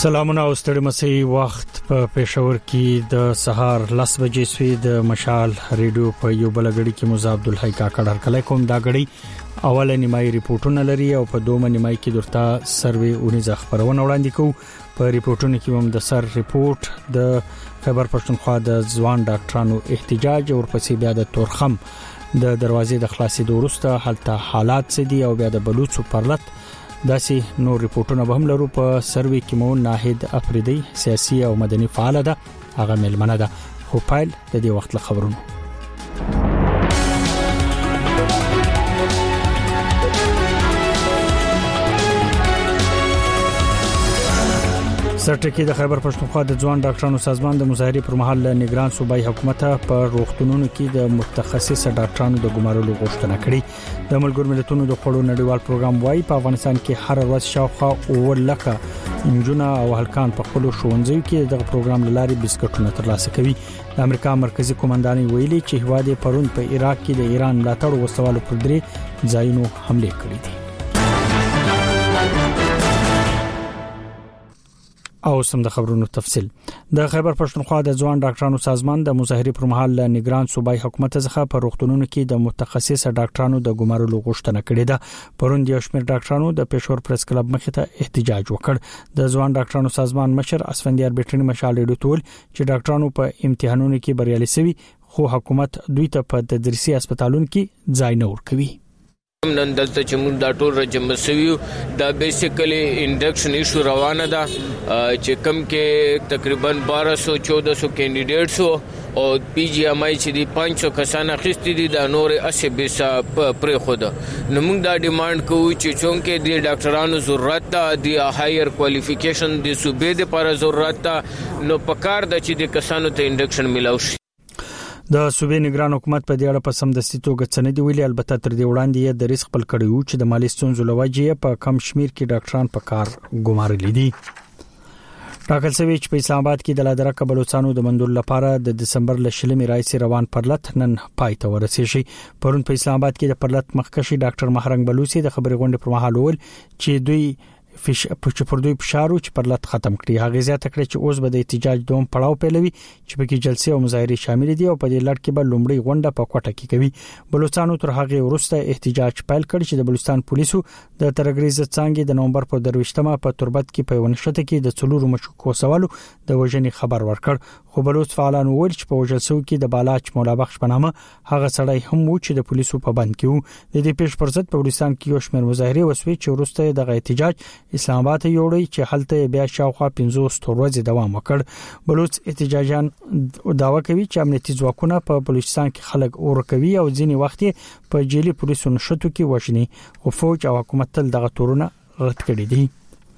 سلامونه او ستړي مسي وخت په پېښور کې د سهار 10 بجې سوي د مشال ریډیو په یو بلګړی کې موسی عبدالحی کاکړ هرکلی کوم دا غړي اوله نیمای ریپورتونه لري او په دومره نیمای کې درته سروي اونیزه خبرونه وړاندې کوو په ریپورتونو کې هم د سر ریپورت د خیبر پښتونخوا د ځوان ډاکټرانو احتجاج او ورپسې بیا د تورخم د دروازې د خلاصېدو وروسته حالت سدي او بیا د بلوچستان پرلط داسې نور ریپورتونه به هم لرو په سروي کې مو ناهید افریدي سیاسي او مدني فعال ده هغه ملمنه ده خو پایل د دې وخت له خبرونو سرټکی د خیبر پښتونخوا د ځوان ډاکټرانو سازمان د مظاهرې پر مهال نگران صوبایي حکومت په روغتونونو کې د متخصص ډاکټرانو د ګمارلو غوښتنه کړې د ملګرو ملتونو د خړو نړیوال پروګرام وايي په افغانستان کې هر ورځ شاوخوا ولکه انجونه او هلکان په خپل ښوونځیو کې د پروګرام لاري بسکټونه ترلاسه کوي د امریکا مرکزی قومندانۍ ویلي چې هواد پرون په عراق کې د ایران ملاتړ وسوالو پر درې ځایونو حمله کړې دي او سم د خبرونو تفصيل د خیبر پښتونخوا د ځوان ډاکټرانو سازمان د مظاهرې پر مهال نگران صوبایي حکومت څخه په روغتونونو کې د متخصص ډاکټرانو د ګمارلو غوښتنه کړې ده پرون د شمیر ډاکټرانو د پېښور پریس کلب مخې ته احتجاج وکړ د ځوان ډاکټرانو سازمان مشر اسفندیار بیٹنی مشال ډیټول چې ډاکټرانو په امتحانونو کې بریالي شوي خو حکومت دوی ته په تدریسي هسپتالونو کې ځای نه ورکوي نن دلته چې موږ دا ټول رجم سویو دا بیسیکلی انډکشن ایشو روانه ده چې کم کې تقریبا 1200-1400 کینډیډیټس او پی جی ام آی چې دی 500 کسان اخیستي دي د نور 80 بیسا پرې خو ده نو موږ دا ډیماند کوو چې چونکه د ډاکټرانو ضرورت ده د هایر کوالیفیکیشن د صوبې لپاره ضرورت ده نو پکار ده چې د کسانو ته انډکشن ملاوي د صوبې نگران حکومت په دې اړه په سمدستي توګه څه نه دی ویلي البته تر دې وړاندې د ریسک خپل کړیو چې د مالی ستونزو لوجې په کم شمیر کې ډاکټران په کار ګمارلي دي ټاکل شوی چې په اسلام آباد کې د لادرکه بلوچستانو د منډول لپاره د دسمبر ل شلمې راځي روان پرلط نن پای ته ورسېږي پرون په اسلام آباد کې د پرلط مخکشي ډاکټر مهرنګ بلوچي د خبري غونډې پر مهال ول چې دوی پر دوی فشارو چې پرلط ختم کړي هغه زیاته کړي چې اوس به د احتجاج دوم پړاو پیلوي چې په کې جلسې او مظاهرې شامل دي او په دې لړ کې به لومړی غونډه په کوټه کې کوي بلوچستانو تر هغه وروسته احتجاج پیل کړ چې د بلوچستان پولیسو د ترګریز څنګه د نومبر په 23مه په تربت کې په ونشته کې د څلورو مشکوکو سوالو د وژنې خبر ورکړ خو بلوچ فعالان وویل چې په وژل شو کې د بالاچ مولا بخش په نامه هغه سړی هم و چې د پولیسو په بند کې و د دې پیښ پر ضد په بلوچستان کې یو شمېر مظاهرې وسوي چې وروسته د احتجاج اسلام آباد ته یوړی چې حالت بیا شاوخوا 500 ورځې دوام وکړ بلوچ احتجاجان داوا کوي چې امنیتي ځواکونه په بلوچستان کې خلک اورکوي او ځینی وخت په جیلی پولیسو نشټو کې وژني او فوج او حکومت تل دغه تورونه رد کړي دي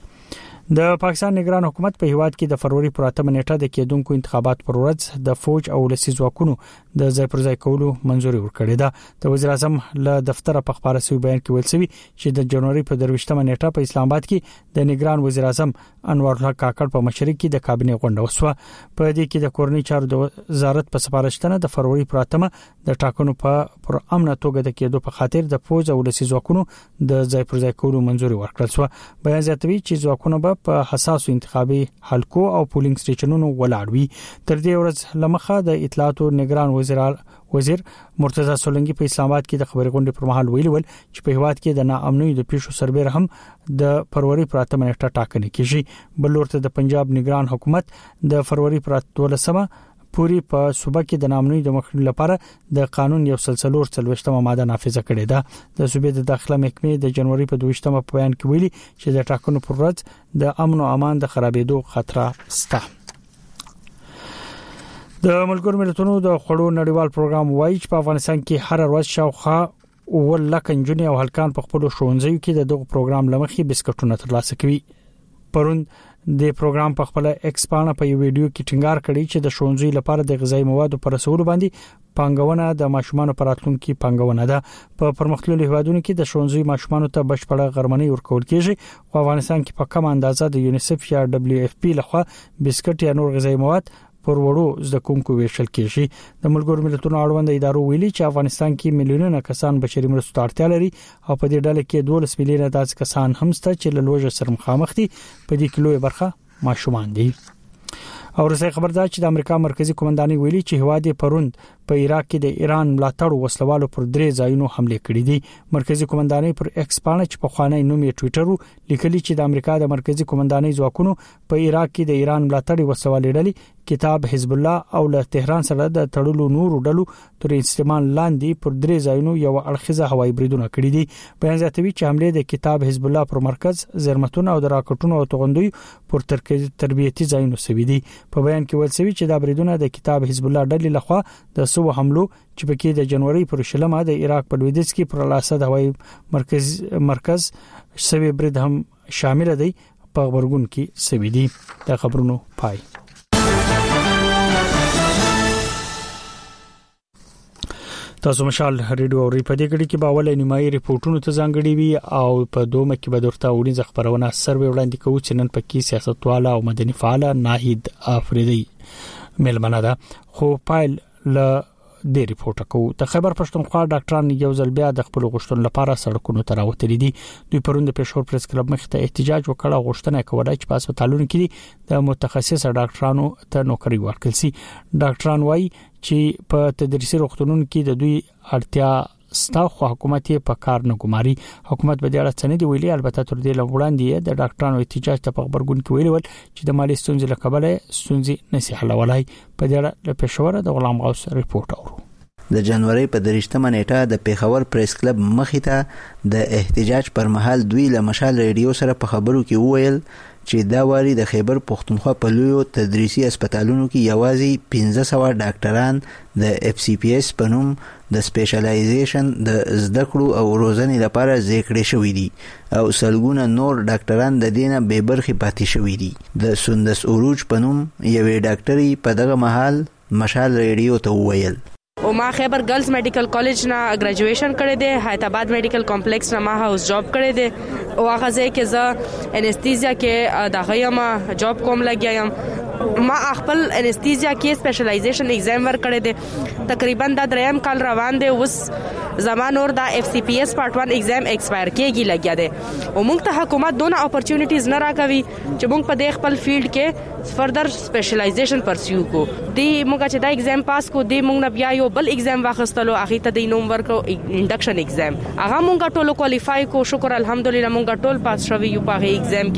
د پاکستان نگران حکومت په هیواد کې د فروری پر 8 نیټه د کېدونکو انتخابات پر ورځ د فوج او ولسي ځواکونو د ځای پر ځای کولو منځوري ورکړې ده د وزیر اعظم له دفتر په خبره سوي بیان کې ویل شوی چې د جنوري په 23مه نیټه په اسلام آباد کې د نگران وزیر اعظم انور الله کاکړ په مشرۍ کې د کابینه غونډه وسوه په دې کې د کورنۍ چارو د وزارت په سفارشتنه د فروری پر 8مه د ټاکنو پر امن توګه د کېدو په خاطر د فوج او ولسي ځواکونو د ځای پر ځای کولو منځوري ورکړل شو بیان زیاتوي چې ځواکونه په حساسو انتخابي حلقو او پولینګ سټیشنونو ولاړوي تر دې ورځ لمخه د اطلاعات او نگران وزیر مرتضی سولنګي په اسلام آباد کې د خبري غونډې پر مهال ویلي چې په هیواد کې د ناامنۍ د پیښو سربېره هم د فروری پر 8 نیټه ټاکنې کیږي بل ورته د پنجاب نگران حکومت د فروری پر 12مه پوری په صوبه کې د نامنوي د مخنیوي لپاره د قانون 143 ماده نافذه کړې ده د صوبې د داخله محکمې د جنوري په 22مه په بیان کې ویلي چې د ټاکنو پر ورځ د امن او امان د خرابېدو خطر شته د ملګرو ملتونو د خړو نړیوال پروګرام وايي چې په افغانستان کې هر ورځ شاوخوا ولکه انجونې او هلکان په خپل ښوونځیو کې د دغه پروګرام لمخې بسکټونه ترلاسه کوي پرون د پروګرام په خپل ایکسپانه په یو ویډیو کې ټینګار کړی چې د ښوونځي لپاره د غذایی موادو پر رسولو باندې پانګونه د ماشومان پر راتلونکي پانګونه ده په پرمختللو هیوادونو کې د ښوونځي ماشومان ته بشپړه غرمنۍ ورکول کیږي خو افغانستان کې په کم اندازه د یونیسف یا دبليو اف پی لخوا بسکټ یا نور غذایی مواد پر وړو زده کوونکو ویشل کیږي د ملګرو ملتونو اړوند ادارو ویلي چې افغانستان کې میلیونونه کسان بشري مرستو ته اړتیا لري او په دې ډله کې 12 میلیونه داسې کسان هم شته چې له لوږې سره مخامخ دي په دې کې لوی برخه ماشومان دي. او رسې خبر ده چې د امریکا مرکزی کمانډاني ویلي چې هواد پروند په عراق کې د ایران ملاتړ وسلوالو پر 3 ځایونو حمله کړې دي. مرکزی کمانډاني پر ایکس باندې چې په خوانی نوم یې ټوئیټر لیکلي چې د امریکا د مرکزی کمانډاني ځواکونو په عراق کې د ایران ملاتړ وسلوالې ډلې کتاب حزب الله او له تهران سره د تړلو نورو ډلو تر استعمال لاندې پر 3 ځایونو یو اړخیزه هوایي بریدونه کړې دي. بیان زیاتوي چې حمله د کتاب حزب الله پر مرکز زرمتون او د راکټونو او توغندوی پر تربیتي ځایونو سوي دي. په بیان کې ویل شوی چې دا بریدونه د کتاب حزب الله ډلې لخوا د سو حملو چې پکې د جنوري پر شلمه د عراق په لویدیځ کې پر الاسد هوایي مرکز سوي برید هم شامل دی. په خبرګون کې سوي دي. د خبرونو پای. تاسو مشال ریډیو اوري په دې کې به اولای نیمایي ریپورتونو ته ځانګړي وي او په دومره کې به درته وړي خبرونه سروي وړاندې کوي چې نن پکې سیاستواله او مدني فعال ناهید افریدي ملمنه ده. خو پایل ل د ریپورت کو د خبر پښتونخوا ډاکټران یو ځل بیا د خپل غوښتنو لپاره سړکونو ته راوتلي دي. دوی پروند پېښور پریس کلب مخ ته احتجاج وکړ، غوښتنه کوله چې په هسپتالونو کې د متخصص ډاکټرانو ته نوکری ورکړل شي. ډاکټران وایي چې په تدریسي روغتونونو کې د دوی اړتیا ستا خو حکومت یې په کار نه ګماري. حکومت به د اړه څه نه دی ویلي. البته تر دې وړاندې د ډاکټرانو احتجاج ته په خبرګون کې ویل چې د مالی ستونزې له کبله ستونزې نشي حلولای. په دې اړه له پېښور د غلام غوث ریپورت اورو. د جنوري په 23مه نیټه د پیښور پریس کلب مخې ته د احتجاج پر مهال دوی له مشال ریډیو سره په خبرو کې وویل چې دا واري د خیبر پښتونخوا په لویو تدریسي هسپتالونو کې یوازې 1500 ډاکټران د اف سی پی اس په نوم د سپیشلایزیشن د زده کړو او روزنې لپاره ذکر شوی دي او سلګونه نور ډاکټران د دینه به برخه پاتې شوی دي. د سندس اوروج په نوم یوې ډاکټري په دغه مهال مشال ریډیو ته وویل او ما خیبر گرلز میډیکل کالج نه ګریجویشن کړی دی، حیدرآباد میډیکل کمپلیکس نه ما هاوس جاب کړی دی او هغه ځای کې زه انستیزیا کې د غیما جاب کوم لګیایم. ما خپل انستیزیا کې سپیشلایزیشن ایگزام ور کړی دی، تقریبا دا 3 کال روان دی. اوس زمان اور دا اف سی پی اس پارت 1 ایگزام ایکسپایر کېږي لګیا دی او موږ ته حکومت دونه اپورچونټیز نه راکوي چې موږ په دې خپل فیلډ کې فردر سپیشلایزیشن پرسیو کو. دی موږ چې دا ایگزام پاس کو دی موږ نه بیا یو بل ایگزام واخستلو، هغه ته د نومبر کو انډکشن ایگزام هغه موږ ټول کوالیفای کو. شکر الحمدلله موږ ټول پاس شوی یو په ایگزام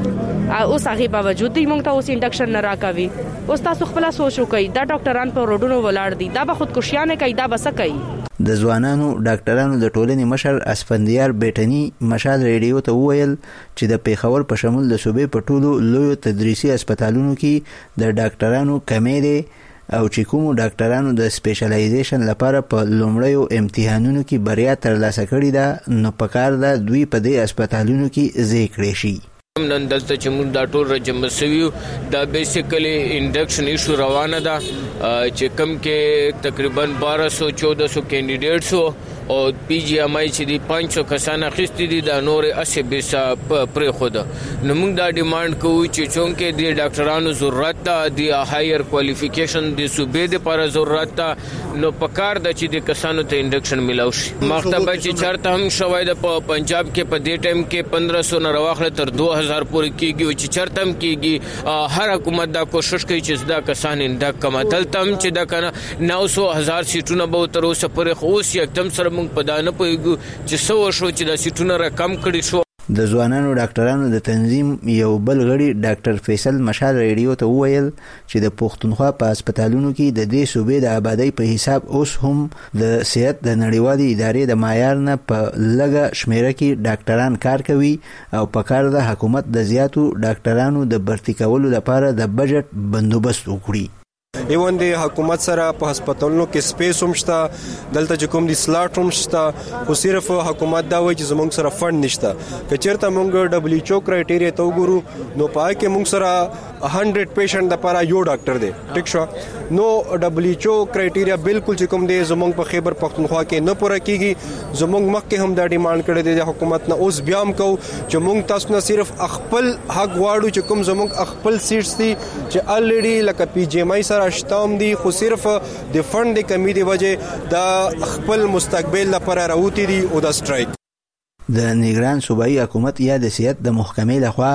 کې. اوس هغه باوجود دی موږ ته اوس انډکشن نه راکوي. اوس تاسو خپل سوچ وکړئ دا ډاکټران په روډونو ولاړ دي، دا به خودکشیانه کوي، دا بس کوي. د ځوانانو ډاکټرانو د ټولنې مشر اسفندیار بیٹنی مشال ریډیو ته وویل چې د پیښور په شمول د صوبې په ټولو لویو تدریسي هسپتالونو کې د ډاکټرانو کمې دي او چې کوم ډاکټرانو د سپیشلایزیشن لپاره په لومړیو امتحانونو کې بریا ترلاسه کړې ده نو پکار ده دوی په دې هسپتالونو کې ځای کړی شي. نن دلته چې موږ دا ټول رجم سویو دا بیسیکلی انډکشن ایشو روانه ده چې کم کې تقریبا 1200-1400 کینډیډیټس او پی جی ایم آی چې دی 500 کسان اخیستي دي د نور 80 بیسا پرې خود. نو موږ دا ډیماند کوو چې چونکه د ډاکټرانو ضرورت ده، د هایر کوالیفیکیشن د صوبې لپاره ضرورت ده، نو پکار د چې د کسانو ته انډکشن ملاوي شي. مخته چې چرته هم شوی د پنجاب کې په دې ټایم کې 1500 نه راوخله تر 2000 پورې کېږي چې چرته هم کېږي. هر حکومت دا کوشش کوي چې دا کسان انډک کما دلته هم چې دا کنه 900,000 سیټونه به تر اوسه پورې خو یکدم سره موږ په دانه پوهیږو چې څو شو چې د سیټونه را کم کړي شو. د ځوانانو ډاکټرانو د تنظیم یو بل غړي ډاکټر فیصل مشال ریډیو ته وویل چې د پښتونخوا په هسپتالونو کې د دې صوبې د آبادی په حساب اوس هم د صحت د نړیوالې ادارې د معیار نه په لږه شمیره کې ډاکټران کار کوي او په کار د حکومت د زیاتو ډاکټرانو د برتی کولو لپاره د بجټ بندوبست وکړي. ایوان د حکومت سره په هسپتالونو کې سپیس هم شته، دلته چې کوم د سلاټ هم شته، خو صرف حکومت دا وایي چې زموږ سره فند نشته. که چېرته موږ WHO کرایټیریا ته وګورو نو پای کې موږ سره 100 پیشنټ لپاره یو ډاکټر دی. ټیک شو، نو WHO کرایټیریا بالکل چې کوم دی زموږ په خیبر پښتونخوا کې نه پوره کیږي. زموږ مخکې هم دا ډیماند کړی دی د حکومت نه، اوس بیا هم کو چې موږ تاسو نه صرف خپل حق غواړو چې کوم زموږ خپل سیټس دي چې الریډي لکه پی جی ایم آی اشتام دي، خو صرف د فند د کمی دی وجه د خپل مستقبل لپاره راوتی دي او د سټرایک. د نیګران صوبایي حکومت یا د صحت د محکمې لخوا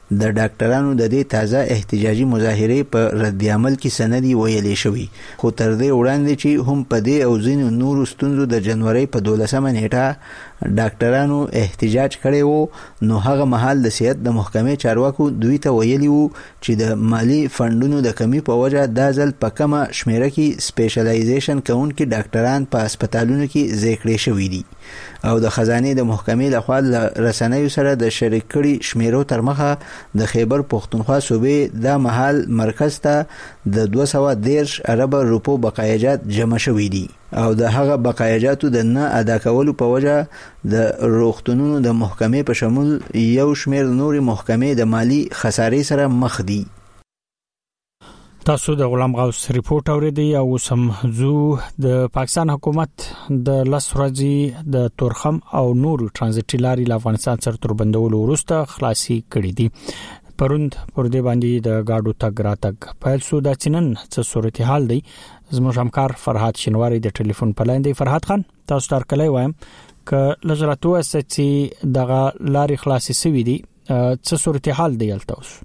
د ډاکټرانو د دې تازه احتجاجي مظاهرې په رد عمل کې سندي ویلې شوې، خو تر دې وړاندې چې هم په دې او ځینو نورو ستونزو د جنوري په 12مه نیټه ډاکټرانو احتجاج کړی وو، نو هغه مهال د صحت د محکمې چارواکو دوی ته ویلي وو چې د مالی فندونو د کمی په وجه دا ځل په کمه شمیره کې سپیشلایزیشن کوونکي ډاکټران په هسپتالونو کې ځای کړي شوي دي، او د خزانې د محکمې لخوا له رسنیو سره د شریک کړي شمیرو تر مخه د خیبر پښتونخوا صوبې د محل مرکز ته د 213 ارب روپو بقایجات جمع شوي دي، او د هغه بقایجاتو د نه ادا کولو په وجه د روغتونونو د محکمې په شمول یو شمیر نوري محکمې د مالی خسارې سره مخ دي. تاسو د غلام غوث ریپورت اوریدئ او سم زو د پاکستان حکومت د لس ورځې د تورخم او نور ترانزیټي لاري له افغانستان سره تر بندولو وروسته خلاصي کړې دي. پروند پر دې باندې د گاډو تګ راتګ پیل شو. د چنن څه صورتحال دی زموږ همکار فرحات شنواری د ټلیفون په لاین دی. فرحات خان تاسو تر کله وایم ک لزراتو اساسي دغه لاري خلاصي سوي دي څه صورتحال دی تاسو؟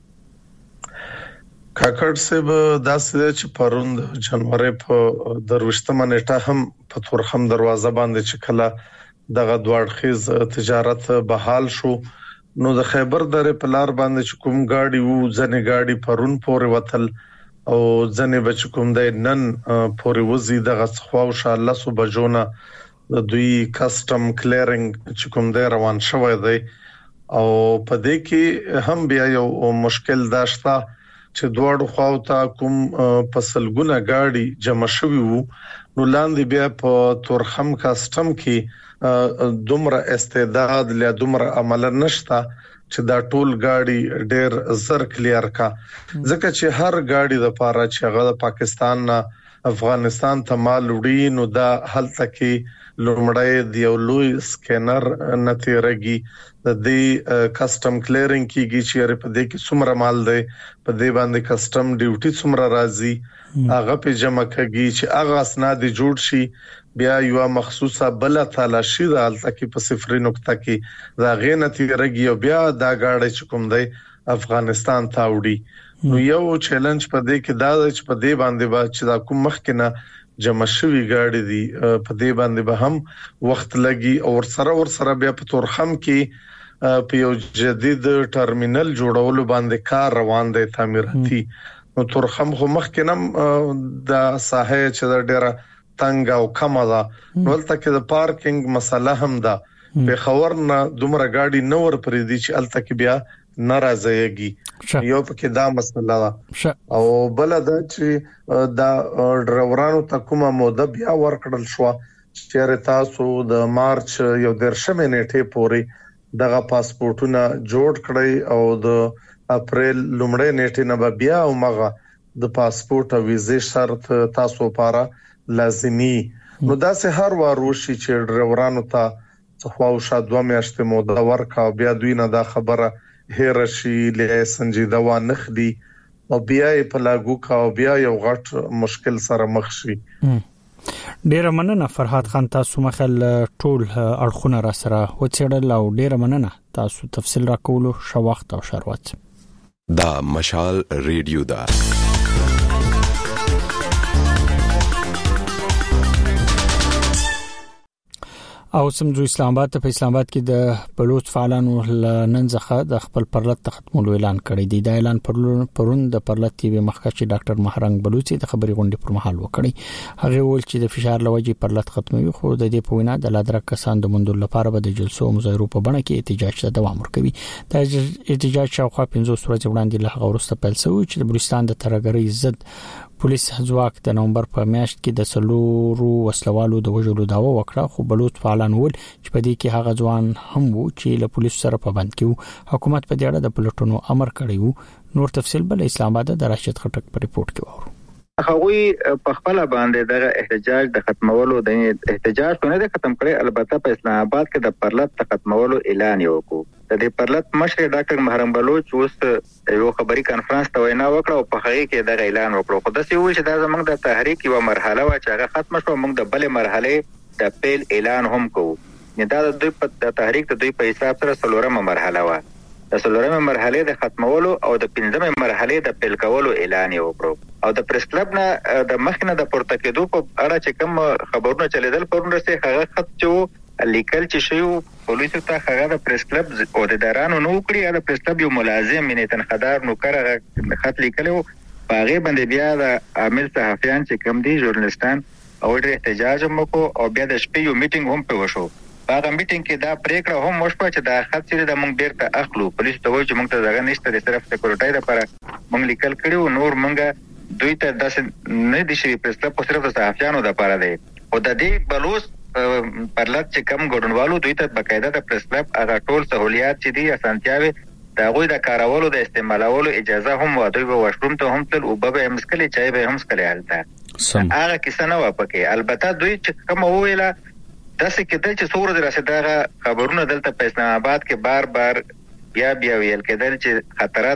کاکړ صاحب داسې چې پروند جنوري په دروشتمه نیټه هم په تورخم دروازه باندې چې کله دغه دوړخیز تجارت بحال شو، نو د خیبر درې په لار باندې چې کوم گاډي وو ځنې گاډي پرون پورې وتل او ځنې بچ کوم د نن پورې وزي دغه خو ان شاء الله سو بجونه دوی کسٹم کلیرینګ چې کوم د روان شوی دی، او په دې کې هم بیا یو مشکل داشته چې دوړو خواو ته کوم پسلګونه گاډي جمع شوی وو، نو لاندې بیا په تورخم کسٹم کې دومره استعداد له دومره عمل نشته چې دا ټول گاډي ډېر زر کلیر کا، ځکه چې هر گاډي د پاره چې هغه د پاکستان نه افغانستان ته مال وړي، نو دا هلته کې لومړی د یو لوی سکینر نتیرګي د دې کسٹم کلیرینګ کیږي چې په دې کې څومره مال دی، په دې باندې کسٹم ډیوټي څومره راځي، هغه په جمع کیږي چې هغه اسناد جوړ شي، بیا یو مخصوصه بل تلاشي د الته کې په صفري نقطه کې دا غي نتیرګي او بیا دا گاډي چې کوم دی افغانستان ته وړي، نو یو چیلنج په دې کې دا چې په دې باندې چې دا کوم مخکنه جمع شوی گاډي دي په دې باندې به هم وخت لګي، او ورسره بیا په تورخم کې په یو جدید ټرمینل جوړولو باندې کار روان دی تعمیراتي، نو تورخم خو مخکې د ساحه چې د ډیره تنګ او کم ده، نو تل کې د پارکینګ مسله هم ده، په خورنه دومره گاډي نور پرې دي چې الته کې بیا ناراضيږي، یو پکې دا مسله ده، او بل دا چې دا ډرایورانو ته کومه موده بیا ورکړل شو چې تاسو د مارچ یو 13 نیټه پورې دغه پاسپورتونه جوړ کړئ او د اپریل لومړۍ نیټه نه بیا او مغه د پاسپورت او ویزې شرط تاسو لپاره لازمي، نو دا سه هر وروشي چې ډرایورانو ته خو شادوه میاشتې موده ورکا، بیا دوی نه دا خبره هرشي له سنجیده و نخدي او بیا په لاګو کا او بیا یو غټ مشکل سره مخ شي. ډیره مننه فرحات خان، تاسو مخل ټول اړخونه را سره وڅېړل او ډیره مننه تاسو تفصیل راکولو شو وخت او شروات. دا مشال ریډیو دا او سمجو اسلام آباد په اسلام آباد کې د بلوچ فعالانو لننځخه د خپل پرلط ختمولو اعلان کړی دی. دا اعلان پرون د پرلط ټي وي مخکښ ډاکټر مهرنګ بلوچي د خبري غونډې پر مهال وکړي. هغه وویل چې د فشار لوجي پرلط ختموي، خو د دې په وینا د لادرک کسان د مندل لپاره به د جلسو او مظاهرو په بڼه کې احتجاج ته دوام ورکوي. دا احتجاج شاوخوا 15 ورځې وړاندې له هغه وروسته پیل شوی چې د بلوچستان د ترګری ضد پولیس ځواک د نومبر په میاشت کې د سلورو وسلوالو د وژلو داوا وکړه، خو بلوچ فعالان ول چې په دې کې هغه ځوان هم وو چې له پولیس سره په بند کې حکومت په دې اړه د پلټونو امر کړی وو. نور تفصیل بل اسلام آباد د راشد خټک په ریپورت کې وورو. هغوی په خپل باندې دغه احتجاج د ختمولو د احتجاج په نه ختم کړي، البته په اسلام آباد کې د پرلط د ختمولو اعلان یو کو. د دې پرلط مشر ډاکټر مهرنګ بلوچ اوس یو خبري کانفرنس ته وینا وکړه او په هغه کې دغه اعلان وکړ، خو د څه ویل چې دا زموږ د تحریک یو مرحله و چې هغه ختم شو، موږ د بلې مرحله د پیل اعلان هم کوو. دا د دوی په تحریک د دوی په حساب سره څلورمه مرحله و. د څلورمه مرحله د ختمولو او د پنځمه مرحله د پیل کولو اعلان وکړو او د پریس کلب نه د مخنه د پورته کېدو په اړه چې کوم خبرونه چلیدل پرون رسې هغه خط چې لیکل چې شیو پولیسو ته هغه د پریس کلب او د دارانو نو کړی د پریس کلب یو ملازم یې تنخدار نو کړه خط لیکلو باغې باندې بیا د عامل صحافیان چې کوم دي ژورنالستان او د احتجاج مکو او بیا د شپې یو میټینګ هم په وشو هغه میټینګ کې دا پریکړه هم وشوه چې دا خط چې د مونږ بیرته اخلو پولیس ته وایي چې مونږ ته ځای نشته د صرف سکیورټي لپاره مونږ لیکل کړو نور مونږ دوی ته داسې نه دي شي پریس کلب صرف د صحافیانو لپاره دی او د دې بلوس پرلط چې کم ګډونوالو دوی ته بقاعده د پریس کلب هغه ټول سہولیات چې دي اسانتیاوي دا غوي د کارولو د استعمالولو اجازه هم ودوی به واشروم ته هم تل او به هم سکلي چای به هم سکلي حالته هغه کیسه نه و پکې البته دوی چې کوم ویله داسې کېدل چې څوره د رسیدغه خبرونه دلته په اسلام آباد کې بار بار بیا ویل کېدل چې خطر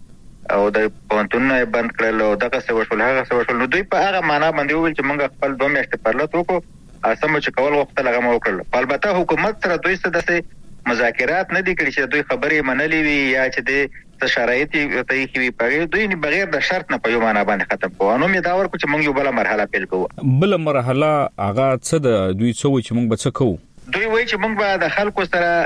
ده او د پونتونه بند کړل او دغه څه وشول هغه څه وشول نو دوی په هغه معنا باندې ویل چې موږ خپل 2 میاشتې پرلط وکړو اسمه چې کول وخت لغه مو وکړل البته حکومت سره دوی څه داسې مذاکرات نه دي کړی چې دوی خبرې منلې وي یا چې د شرایط ته یې وي په دوی نه بغیر د شرط نه په یو معنا باندې ختم کوو نو مې دا ورکو چې موږ یو بل مرحله پیل کوو بل مرحله هغه څه د دوی څه وي چې موږ به څه کوو دوی وایي چې موږ به د خلکو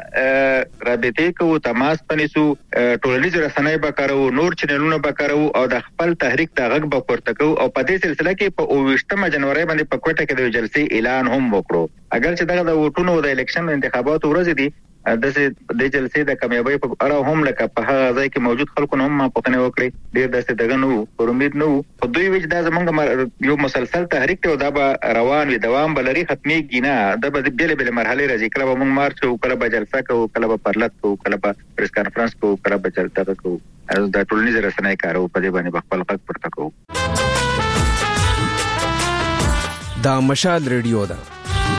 سره رابطه کوو تماس پنيسو ټولنیز رسنۍ به کارو نور چینلونه به کارو او د خپل تحریک د غږ به پورته کوو او په دې سلسله کې په 28 جنوري باندې په کوټه کې د جلسې اعلان هم وکړو اگر چې دغه د ووټونو د الیکشن انتخاباتو ورځ دي د جلسې د کامیابی په اړه هم لکه په هغه ځای کې موجود خلکو هم ما پوښتنه وکړې ډیر داسې دغه نو پر امید نو خو دوی وایي دا زمونږ یو مسلسل تحریک ته دا به روان وي دوام بلري ختمي نه د بیل مرحله راځي کله به موږ مارچ او کله به جلسه کوو کله به پرلط کوو کله به پریس کانفرنس کوو کله به جلسه کوو د ټولنیز رسنۍ کارو په دې باندې خپل حق پورته کوو دا مشال ریډیو ده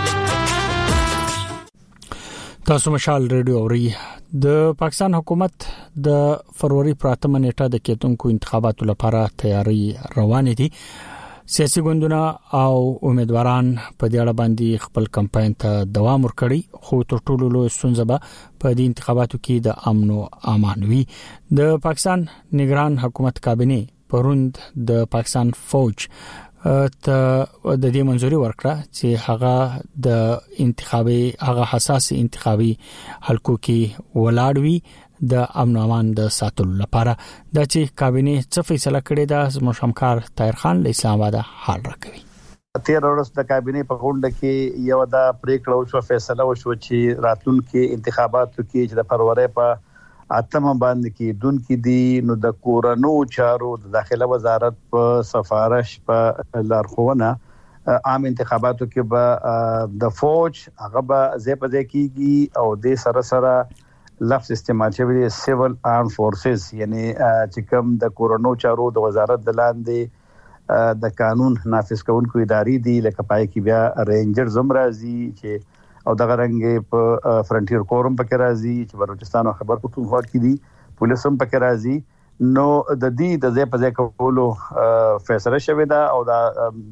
تاسو مشال ریډیو اوري د پاکستان حکومت د فروری پراتمه نیټه د کېدونکو انتخاباتو لپاره تیاری روان دي سیاسي ګوندونه او امیدواران په دې اړه باندې خپل کمپاین ته دوام ورکړي خو تر ټولو لوی ستونزه به په دې انتخاباتو کې د امن او امان وي د پاکستان نگران حکومت کابینه پروند د پاکستان فوج ته د دې منځوري ورکړه چې هغه د انتخابي هغه حساس انتخابي حلقو کې ولاړوي د امن امان د ساتلو لپاره د چې کابینه څه فیصله کړې ده زموږ همکار طاهر خان له اسلام آباد حال راکوي 13 ورځې د کابینه په غونډه کې یو دا پریکړه وشو فیصله وشو چې راتلونکو انتخاباتو کې چې د فروری په اتمه باندې کې دن کې دي نو د کورونو چارو د داخله وزارت په سفارش په لارښوونه عام انتخاباتو کې به د فوج هغه به زی په ځای کېږي او د سره لفظ استعمال شوی دی سیول آرم فورسز یعنی چې کوم د کورونو چارو د وزارت د لاندې د قانون نافذ کوونکو ادارې دي لکه پای کې بیا رینجر زم راځي چې او دغه رنګ په فرنټیر کورم پکې راځي چې بلوچستان او خیبر پختونخوا کې دي پولیس هم پکې راځي نو د دې د ځای په ځای کولو فیصله شوې ده او دا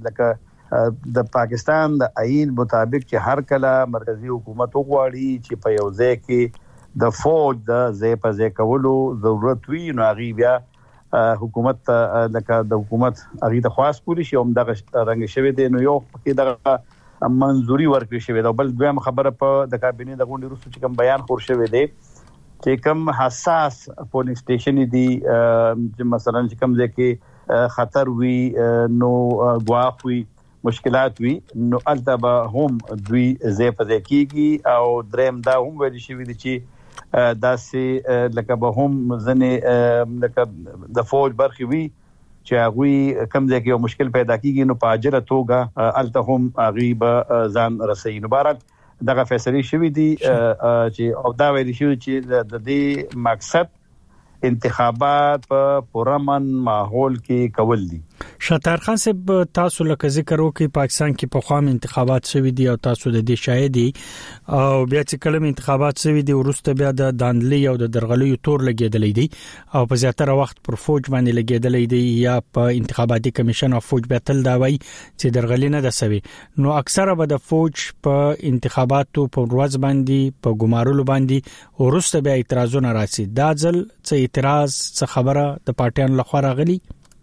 لکه د پاکستان د آئین مطابق چې هر کله مرکزی حکومت وغواړي چې په یو ځای کې د فوج د ځای په ځای کولو ضرورت وي نو هغه بیا حکومت لکه د حکومت هغه د خاص کولی شي هم دغه رنګ شوی دی نو یو کې دغه منځوري ورکړي شوی دا بل دویم خبره په د کابینه د غونډې وروسته چې کوم بیان خور شوی دی چې کوم حساس پولینګ سټیشن دي چې مثلا چې کوم ځکه خطر وي نو غواخ وي مشکلات وي نو البته هم دوی زی په ځای کېږي او دریم دا هم ویل شوی دی چې داسې لکه به هم ځنې لکه د فوج برخې وي چې هغه کم ځای کې یو مشکل پیدا کیږي نو په اجره توګه الته هم غیب ځان رسي نو بارک دغه فیصله شوې دي چې او دا ویل شوی چې د دې مقصد انتخابات په پرامن ماحول کې کول دي شاتار خان صاحب تاسو لکه ذکر وکي پاکستان کې په خام انتخابات شوي دي او تاسو د دې شاهدي او بیا چې کلم انتخابات شوي دي ورسته بیا د داندلي او د درغلي تور لګیدلې دي او په زیاتره وخت پر فوج باندې لګیدلې دي یا په انتخاباتي کمیشن او فوج به تل دا وایي چې درغلي نه ده سوي نو اکثره به د فوج په انتخاباتو په ورځ باندې په ګمارلو باندې ورسته بیا اعتراضونه راسي دا ځل څه اعتراض څه خبره د پارټیانو لخوا راغلي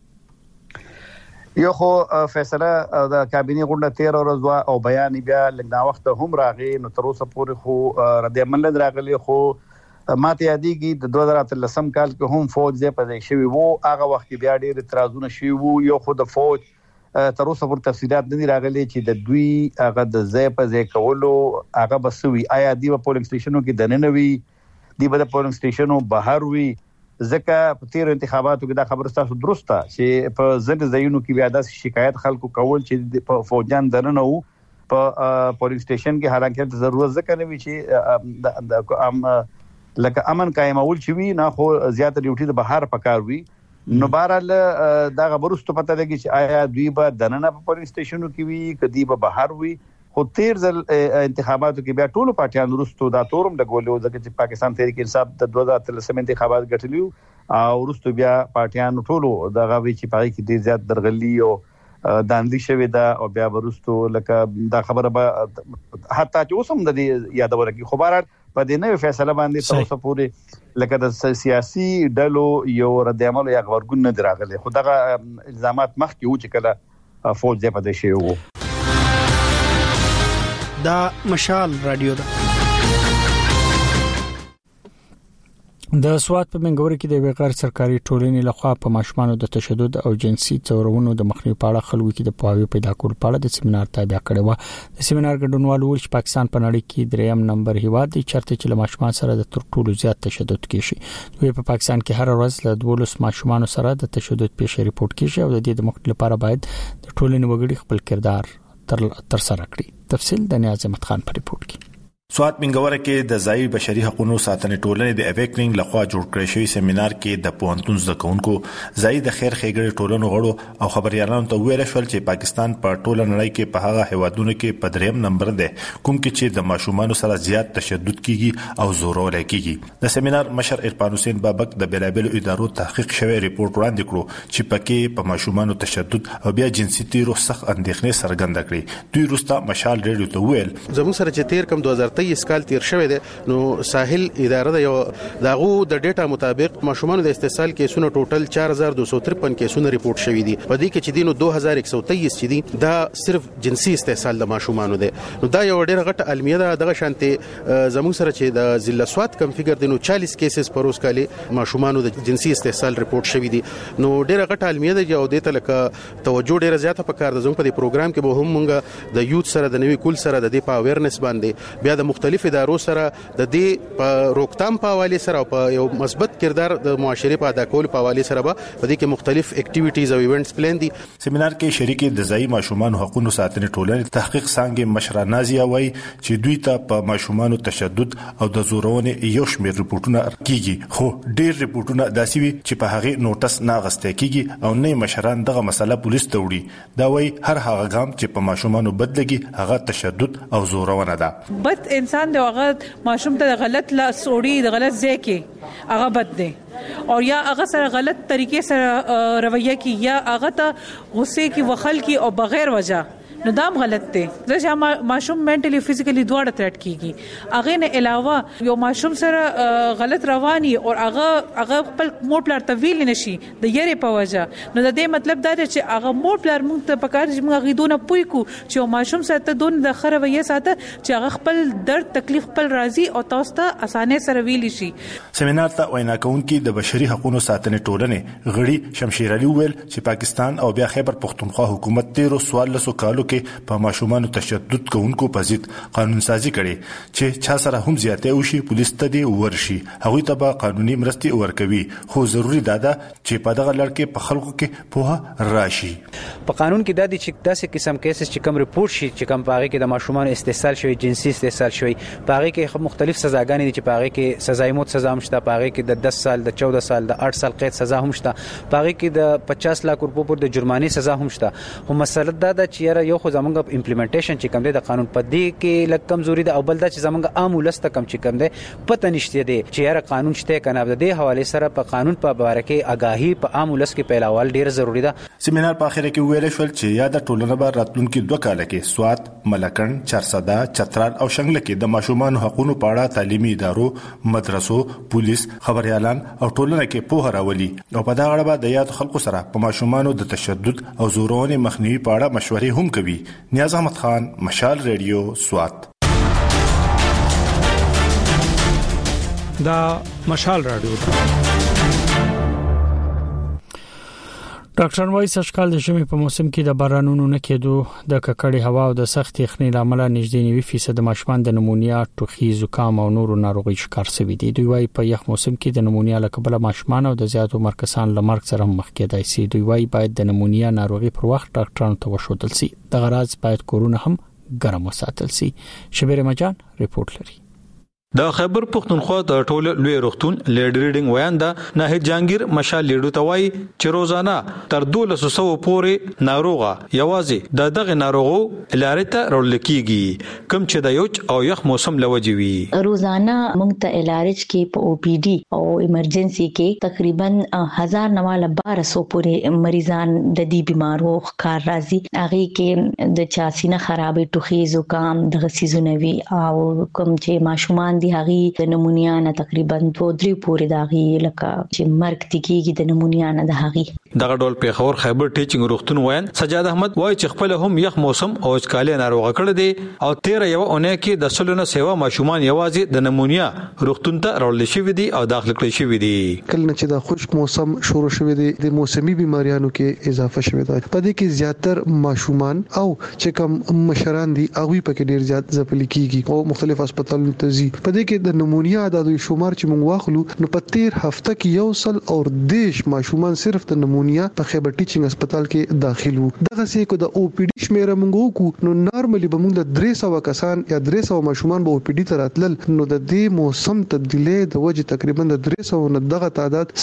یو خو فیصله د کابینه غونډه 13 ورځې او بیان بیا لږ وخت هم راغی نو تر اوسه پورې خو رد عمل راغلی خو ماته یادېږي د 2013 کال کې هم فوج ځای په ځای شوی وو هغه وخت بیا ډېر اعتراضونه شوي وو یو خو د فوج تر اوسه پر تفصيلات نه راغلي چې د دوی هغه د ځای په ځای کولو هغه بسوي آیا دی په پولینګ سټیشنو کې دننوي دی په پولینګ سټیشنو بهر وي ځکه په تیر انتخاباتو کې دا خبره تاسو درسته چې په ځینې ځایونو کې بیا د شکایت خلکو کول چې په فوجان درنه وو په پولینګ سټیشن کې حالانکه ضرورت ځکه نه وی چې لکه امن قائمول چې وی نه خو زیات ډیوټي د بهر پکار وی نو بهرال دا غبرستو پته لګي چې آیا دوی به دننه په پولینګ سټیشنو کې وی کدی به بهر وی خو تیر ځل انتخاباتو کې بیا ټولو پارټیانو ورستو دا تورم لګولو ځکه چې پاکستان تحریک انصاف د 2013 انتخابات ګټلیو او ورستو بیا پارټیانو ټولو دا غوي چې پای کې ډیر زیات درغلي او داندي شوی دا او بیا ورستو لکه دا خبره به حتی چې اوسم د یادونه کې خبرات په دې نوې فیصله باندې تاسو پورې لکه د سیاسي ډلو یو رد عمل یا غورګون نه دراغله خدغه الزامات مخکې و چې کله فوج دې پدې شی وو دا مشال رادیو ده د سواد په منګوري کې د غیر سرکاري ټولنې لخوا په ماشومانو د تشدد او جنسي څورونو د مخنیوي په اړه خلکو کې د پوهاوی پیدا کول په اړه د سیمینار تابع کړي و د سیمینار ګډونوالو ول چې پاکستان په نړۍ کې دریم نمبر هیواد دی چرته چې له ماشومان سره د تر ټولو زیات تشدد کیږي دوی په پاکستان کې هر ورځ له 12 ماشومان سره د تشدد پیښې ریپورت کیږي او د دې د مخنیوي لپاره باید د ټولنې وګړي خپل کردار تر سره کړي تفصیل د نیاز احمد خان په ریپورت کې سواد منګوره کې د ځای بشري حقوقو ساتنې ټولنې د اویکنینګ لخوا جوړ کړی شوی سیمینار کې د پوهنتون زدهکونکو ځای د خیر ښېګړې ټولنو غړو او خبريالانو ته ویل شول چې پاکستان په ټوله نړۍ کې په هغه هیوادونو کې په دریم نمبر دی کوم کې چې د ماشومانو سره زیات تشدد کیږي او زورول کیږي د سیمینار مشر عرفان حسین بابک د بیلابل ادارو تحقیق شوی ریپورت وړاندې کړو چې پکې په ماشومانو تشدد او بیا جنسي تیرو سخت اندېښنې څرګنده کړې دوی روستا مشال ریډیو ته ویل زموږ سره چې تیر کم 2023 کال تیر شوی دی نو ساحل اداره د یو داغو د ډیټا مطابق ماشومانو د استحصال کیسونو ټوټل 4253 کیسونه ریپورت شوی دي په دې کې چې دینو 2123 چې دي دا صرف جنسي استحصال د ماشومانو دی نو دا یو ډیره غټه علمیه ده دغه شانتي زموږ سره چې د ضلع سواد کنفیګر دینو 40 کیسز پروس کالي ماشومانو د جنسي استحصال ریپورت شوی دي نو ډیره غټه علمیه ده او د ته لکه توجه ډیره زیاته پکار ده زموږ په دې پروګرام کې به هم مونږ د یوث سره د نوي کول سره د دې په اویرنس باندې بیا د مختلف ادارو سره د دې په روکتام په حواله سره او په یو مثبت کردار د معاشري په ادا کول په حواله سره به په دې کې مختلف اکټیویټیز او ایونټس پلان دي سیمینار کې شریک د ځای ماشومان حقوقو ساتنې ټولنې تحقیق څنګه مشره نازیه وای چې دوی ته په ماشومان تشدد او د زورونې یو شمېر ریپورتونه کیږي خو ډېر ریپورتونه داسي وي چې په هغه نوټس نه غسته کیږي او نه مشران دغه مسله پولیس ته وړي دا وای هر هغه ګام چې په ماشومان بدلږي هغه تشدد او زورونه ده بد انسان دی هغه ماشوم ته غلط لاس وړي د غلط ځای کې هغه بد دی او یا هغه سره غلط طریقې سره رویه کی یا هغه ته غصه کی وخل کی او بغیر وجہ نو دام غلط دی ځکه ماشوم منټلی فزیکلی دواړه ترټ کیږي هغه نه علاوه یو ماشوم سره غلط رواني او هغه خپل موټ پلار طویل نشي د یری په وجه نو د دې مطلب دا دی چې هغه موټ پلار موږ ته پکار چې موږ غیدونه پوي کو چې ماشوم سره ته دون د خرویه ساته چې هغه خپل درد تکلیف خپل راضي او تاسو ته اسانه سره ویلی شي سیمینار ته وینا کوونکي د بشري حقوقو ساتنې ټولنې غړي شمشیر علي ویل چې پاکستان او بیا خیبر پختونخوا حکومت 13 کالو کې په ماشومان تشدد کوونکو په ضد قانون سازي کړي چې چا سره هم زیاتې وشي پولیس ته دی ورشي هغه ته به قانوني مرستې ورکوي خو ضروری ده چې په دغه لړ کې په خلکو کې په راشي په قانون کې د دې چې داسې قسم کیسز چې کوم ریپورت شي چې کوم پاغي کې د ماشومان استحصال شوی جنسي استحصال شوی پاغي کې مختلف سزاګانې دي چې پاغي کې سزای موت سزا هم شته پاغي کې د 10 سال د 14 سال د 8 سال قید سزا هم شته پاغي کې د 50 لک روپیو پر د جرمانې سزا هم شته خو مسله دا ده چې یو خو زمونږ امپلیمنټیشن چې کوم دی د قانون په دې کې لکه کمزوري ده او بل دا چې زمونږ عام ولست کم چې کوم دی پته نشته دی چې قانون شته کنه د دې حواله سره په قانون په اړه کې آگاهی په عام ولست کې پیلاوال ډیر ضروری ده سیمینار په اخر کې ویل شو چې یاد ټولنه به راتلونکي 2 کال کې سوات ملکن چرسدا چترال او شنګل کې د ماشومان حقوقو په اړه تعلیمي ادارو مدرسو پولیس خبريالان او ټولنه کې پوهه راولي او په دا اړه به د یاد خلکو سره په ماشومان د تشدد او زورونې مخنیوي په اړه مشورې هم کوي نیاز احمد خان مشال ریډیو سوات دا مشال رادیو ډاکټر وایي سږکال د ژمي په موسم کې د بارانونو نه کېدو د ککړې هوا او د سخت یخنۍ لامل نږدې 90% ماشومان د نمونیا ټوخي زکام او نورو ناروغي شکار شوي دي دوی وایي په یخ موسم کې د نمونیا له کبله ماشومان او د زیاتو مرکزان له مرګ سره مخ کېدای شي دوی وایي باید د نمونیا ناروغي پر وخت ډاکټرانو ته وښودل شي د غراض باید کورونه هم ګرم وساتل شي شبیر مجان ریپورت لري د خیبر پختونخوا د ټول لوی روغتون لیډ ریډینګ ویاندا ناهید جانگیر مشال لیډو توای چې روزانه تر 1200 پورې ناروغه یوازې د دغه ناروغو لارته رول کیږي کوم چې د یوچ او یخ موسم لوجوي روزانه موږ ته الارج کې په او پی ډي او ایمرجنسي کې تقریبا 1000 نه 1200 پورې مریضان د دې بیمارو ښکار راځي هغه کې د چاسینه خرابې ټوخي زکام د غسیزونوي او کوم چې ماشومان دی هغه د نمونیا نه تقریبا 2-3 پورې داغي لکه چې مرګ تکیږي د نمونیا نه د هغه دغه ډول په خبر خیبر ټیچینګ روغتون وین سجاد احمد وایي چې خپل هم یخ موسم او ځکاله ناروغه کړی دی او 13 یو اونۍ کې د سلونه سیوا ماشومان یوازې د نمونیا روغتون ته راول شوی دي او داخل کړی شوی دي کله چې د خشک موسم شروع شوی دی د موسمي بيماريانو کې اضافه شوی دی په دې کې زیاتر ماشومان او چې کوم مشران دي هغه په کې ډیر زیات ځپل کیږي او مختلف هسپتالونو ته ځي په دې کې د نمونیا د شمار چې موږ واخلو نو په 13 هفته کې یو سل او دیش ماشومان صرف د نمونیا په خیبر ټیچینګ هسپتال کې داخل وو دغه سې کو د او پی ډي شمیره موږ کو نو نارملی به موږ د 300 کسان یا 300 ماشومان به او پی ډي ته راتلل نو د دې موسم تبدیلی د وجه تقریبا د 300 نه دغه تعداد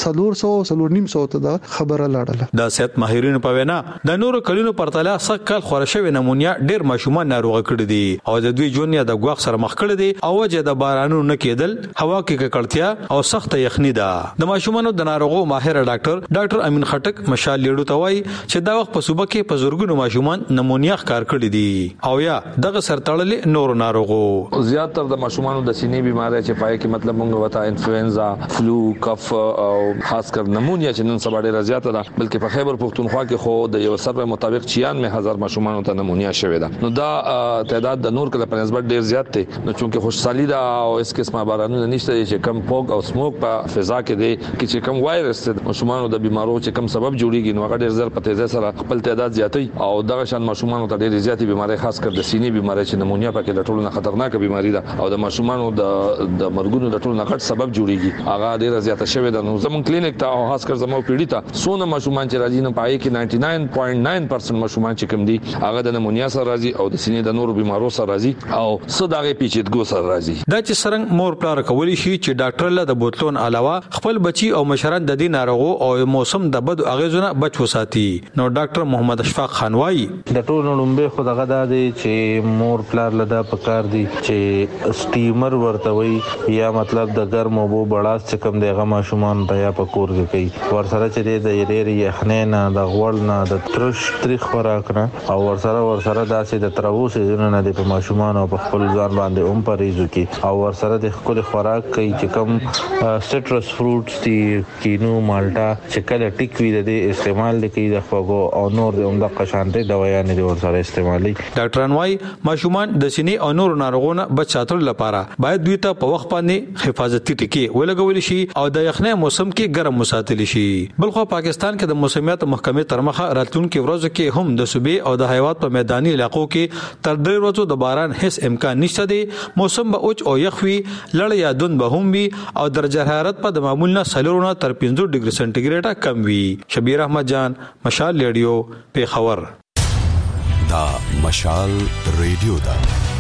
400 ته خبره لاړه د صحت ماهرینو په وینا د نورو کلونو پرتله سکل خورشوي نمونیا ډیر ماشومان ناروغه کړي دي او د دوی جونیا د غوښ سره مخ کړي دي او وجه د بارانونو نه کېدل هوا کې ککړتیا او سخت یخني ده د ماشومانو د ناروغو ماهر ډاکټر امین خټک مشال لیډو توای چې دا وخت په صوبه کې په زورګونو ماشومان نمونیا ښکار کړي دي او یا دغه سرتړلې نور ناروغو زیاتره د ماشومانو د سینې بيمارۍ چې پای کې مطلب موږ وتا انفلوئنزا فلو کف او خاص کر نمونیا چې نن سبا ډیره زیاته ده بلکې په خیبر پختونخوا کې خو د یو سروې مطابق 96000 ماشومانو ته نمونیا شوې ده نو دا تعداد د نور کله په نسبت ډیر زیات دی نو چونکه خوشحالي ده او اس قسمه بارانونه نشته چې کم پوګ او سموک په فضا کې دی چې کم وایرس د ماشومانو د بیمارو چې کم سبب جوړیږي نو هغه ډیر زر په تیزه سره خپل تعداد زیاتی او دغه شان ماشومانو ته ډیر زیاتې بیماری خاص کر د سینې بیماری چې نمونیا پکې د ټولو نه خطرناک بیماری ده او د ماشومانو د مرګونو د ټولو نه غټ سبب جوړیږي هغه ډیر زیاته شوې ده نو زمون کلینیک ته او خاص کر زمو پیډی ته سونه ماشومان چې راځي نو پای کې 99.9% ماشومان چې کم دي هغه د نمونیا سره راځي او د سینې د نورو بیمارو سره راځي او صداغه پیچیدګو سره راځي دا چې سرنګ مور پلار کولی شي چې ډاکټر له د بوتلون علاوه خپل بچي او مشران د دې ناروغو او موسم د بد اغیزونه بچ وساتي نو ډاکټر محمد اشفاق خان وایي د ټولو لومبه خو دغه د چې مور پلار لدا پکار دي چې سټیمر ورته وي یا مطلب د ګرم اوبو بړاس چې کم دغه ماشومان ته یا پکور کوي ورسره چې د یری یخنه نه د غوړ نه د تریخ خوراک نه او ورسره داسې د تروس نه د ماشومان او په خپل ځان باندې هم پریزو کی او ورسره د خپل خوراک کوي چې کم سټرس فروټس دي کینو مالټا چې کله ټیک وی دوی د استعمال د کې د خوګو او نور د عمده قشانته دوايان د ورسره استعمالي. ډاکټران وايي ماشومان د سینې او نور ناروغونو بچ ساتلو لپاره باید دوی ته په وخت باندې حفاظتي ټکي ولګول شي او د یخنۍ موسم کې ګرم وساتل شي. بلخو پاکستان کې د موسمیات محکمې تر مخه راتلونکي ورځو کې هم د صوبې او د هیواد په میداني علاقو کې تر 3 ورځې د باران هیڅ امکان نشته دی. موسم به اوچ او یخ وي، لړ یا دون به هم وي او درجه حرارت په د معمول نه 4 تر 15 ډیګري سنټیګریډ کم وي. شبیر احمد جان، مشال ریډیو، پیښور. دا مشال ریډیو دا.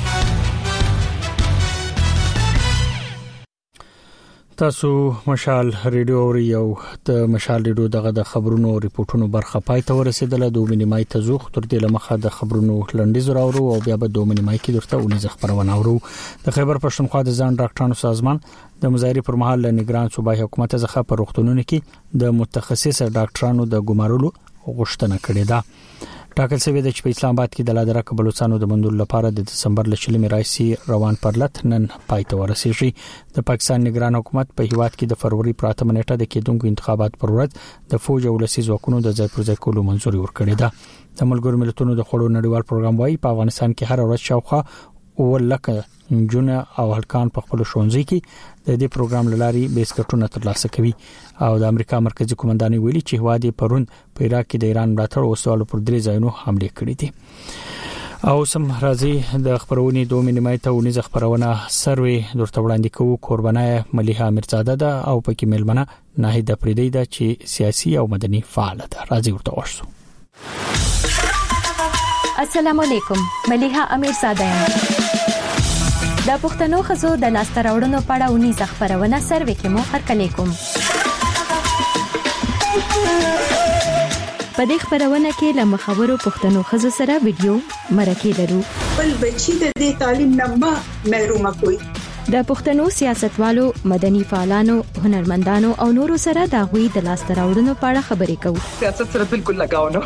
تاسو مشال ریډیو اوري او د مشال ریډیو دغه د خبرونو ریپورتونو برخه پای ته ورسېدله. 2 منیمای ته زوخ تر دې لمخه د خبرونو لنډیز راوړو او بیا به 2 منیمای کې درته ونیز خبرونه اورو. د خیبر پښتونخوا د ځان ډاکټرانو سازمان د مظاهرې پر مهال له نگران صوبایي حکومت څخه پر روغتونونو کې د متخصص ډاکټرانو د ګمارلو غوښتنه کړې ده. ټاکل شوی د په اسلام آباد کې د لادرک بلوچستانو د مندول لپاره د دسمبر لشلمې راځي روان پرلط نن پای ته ورسیږي. د پاکستان نگران حکومت په هیواد کې د فروری پر 8 نیټه د کېدونکو انتخابات پر ورځ د فوج او لسي ځواکونو د ځای پر ځای کولو منځوري ورکړې ده. د ملګرو ملتونو د خړو نړیوال پروګرام وايي په افغانستان کې هر ورځ شاوخوا ولکه جون او هلکان په خپل شونځي کې د دې پروګرام لاري بیسکټونه ترلاسه کوي. او د امریکا مرکزی قومنداني ویلي چې هوادي پرون په عراق کې د ایران ملاتړ او سوال پر 3 ځایونو حمله کړې دي. او سم راځي د خبرونې 2 منیمای ته ونیز خبرونه سروي درته وړاندې کوو. قربانای مليحه میرزاده ده او پکې ملمنه ناهید افریدی ده چې سیاسي او مدني فعال ده. راځي ورته وښو. السلام علیکم، مليحه امیرزاده یم. د پښتنو خزو د لاسته راوړنو په اړه ونیز خبرونه سروي کې مو هرکلی کوم. په دې خبرونه کې له مخاورو پښتنو خزو سره ویډیو مرکه لرو. بل بچی د دې تعلیم نه محروم کوي. د پښتنو سیاستوالو، مدني فعالانو، هنرمندانو او نورو سره د غوي د لاسته راوړنو په اړه خبرې کوو. سیاست سره بالکل لگاو نه.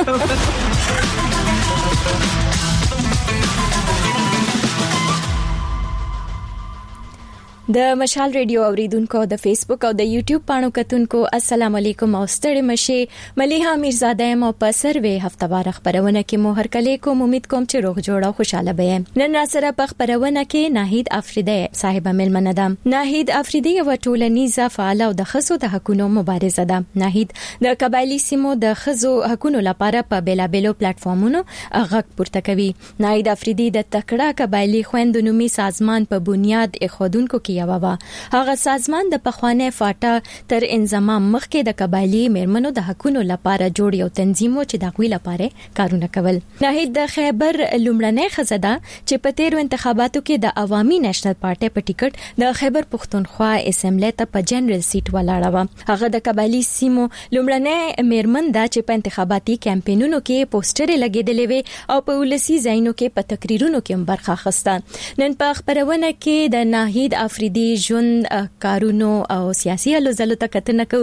د مشال ریډیو اوریدونکو، د فیسبوک او د یوټیوب پاڼو کتونکو السلام علیکم او ستړي مشه. مليحه میرزاده مو په سروي هفتهوار خبرونه کې مو هرکلی کوم. امید کوم چې روغ جوړ او خوشاله به. نن را سره په خبرونه کې ناهید افریدی صاحب ملمنه ده. ناهید افریدی یو ټولنیزه فعال او د خزو د حقوقو مبارزه ده. ناهید د قبایلی سیمو د خزو حقوقو لپاره په بیلابېلو پلیټفارمونو غږ پورته کوي. ناهید افریدی د تکړه قبایلی خويندو نومي سازمان په بنیاد اخودونکو کې هغه سازمان د پخوانه فاټا تر انضمام مخکې د قبایلی میرمنو د حقوقو لپاره جوړ یو تنظیم و چې د غوي لپاره کارونه کول. ناهید د خیبر لومړنۍ خزاده چې په تیرو انتخاباتو کې د عوامي نېشنل پارټي په ټیکټ د خیبر پښتونخوا اسمبلی ته په جنرال سیټ ولاړه و. هغه د قبایلی سیمو لومړنۍ میرمن دا چې په انتخاباتي کمپاینونو کې پوسټر لګیدلې وي او په ولسی ځایونو کې په تقریرونو کې هم برخه اخیسته. نن په خبرونه کې د ناهید افریدی ژوند، کارونو او سیاسي الوزلو ته کتنه کوو.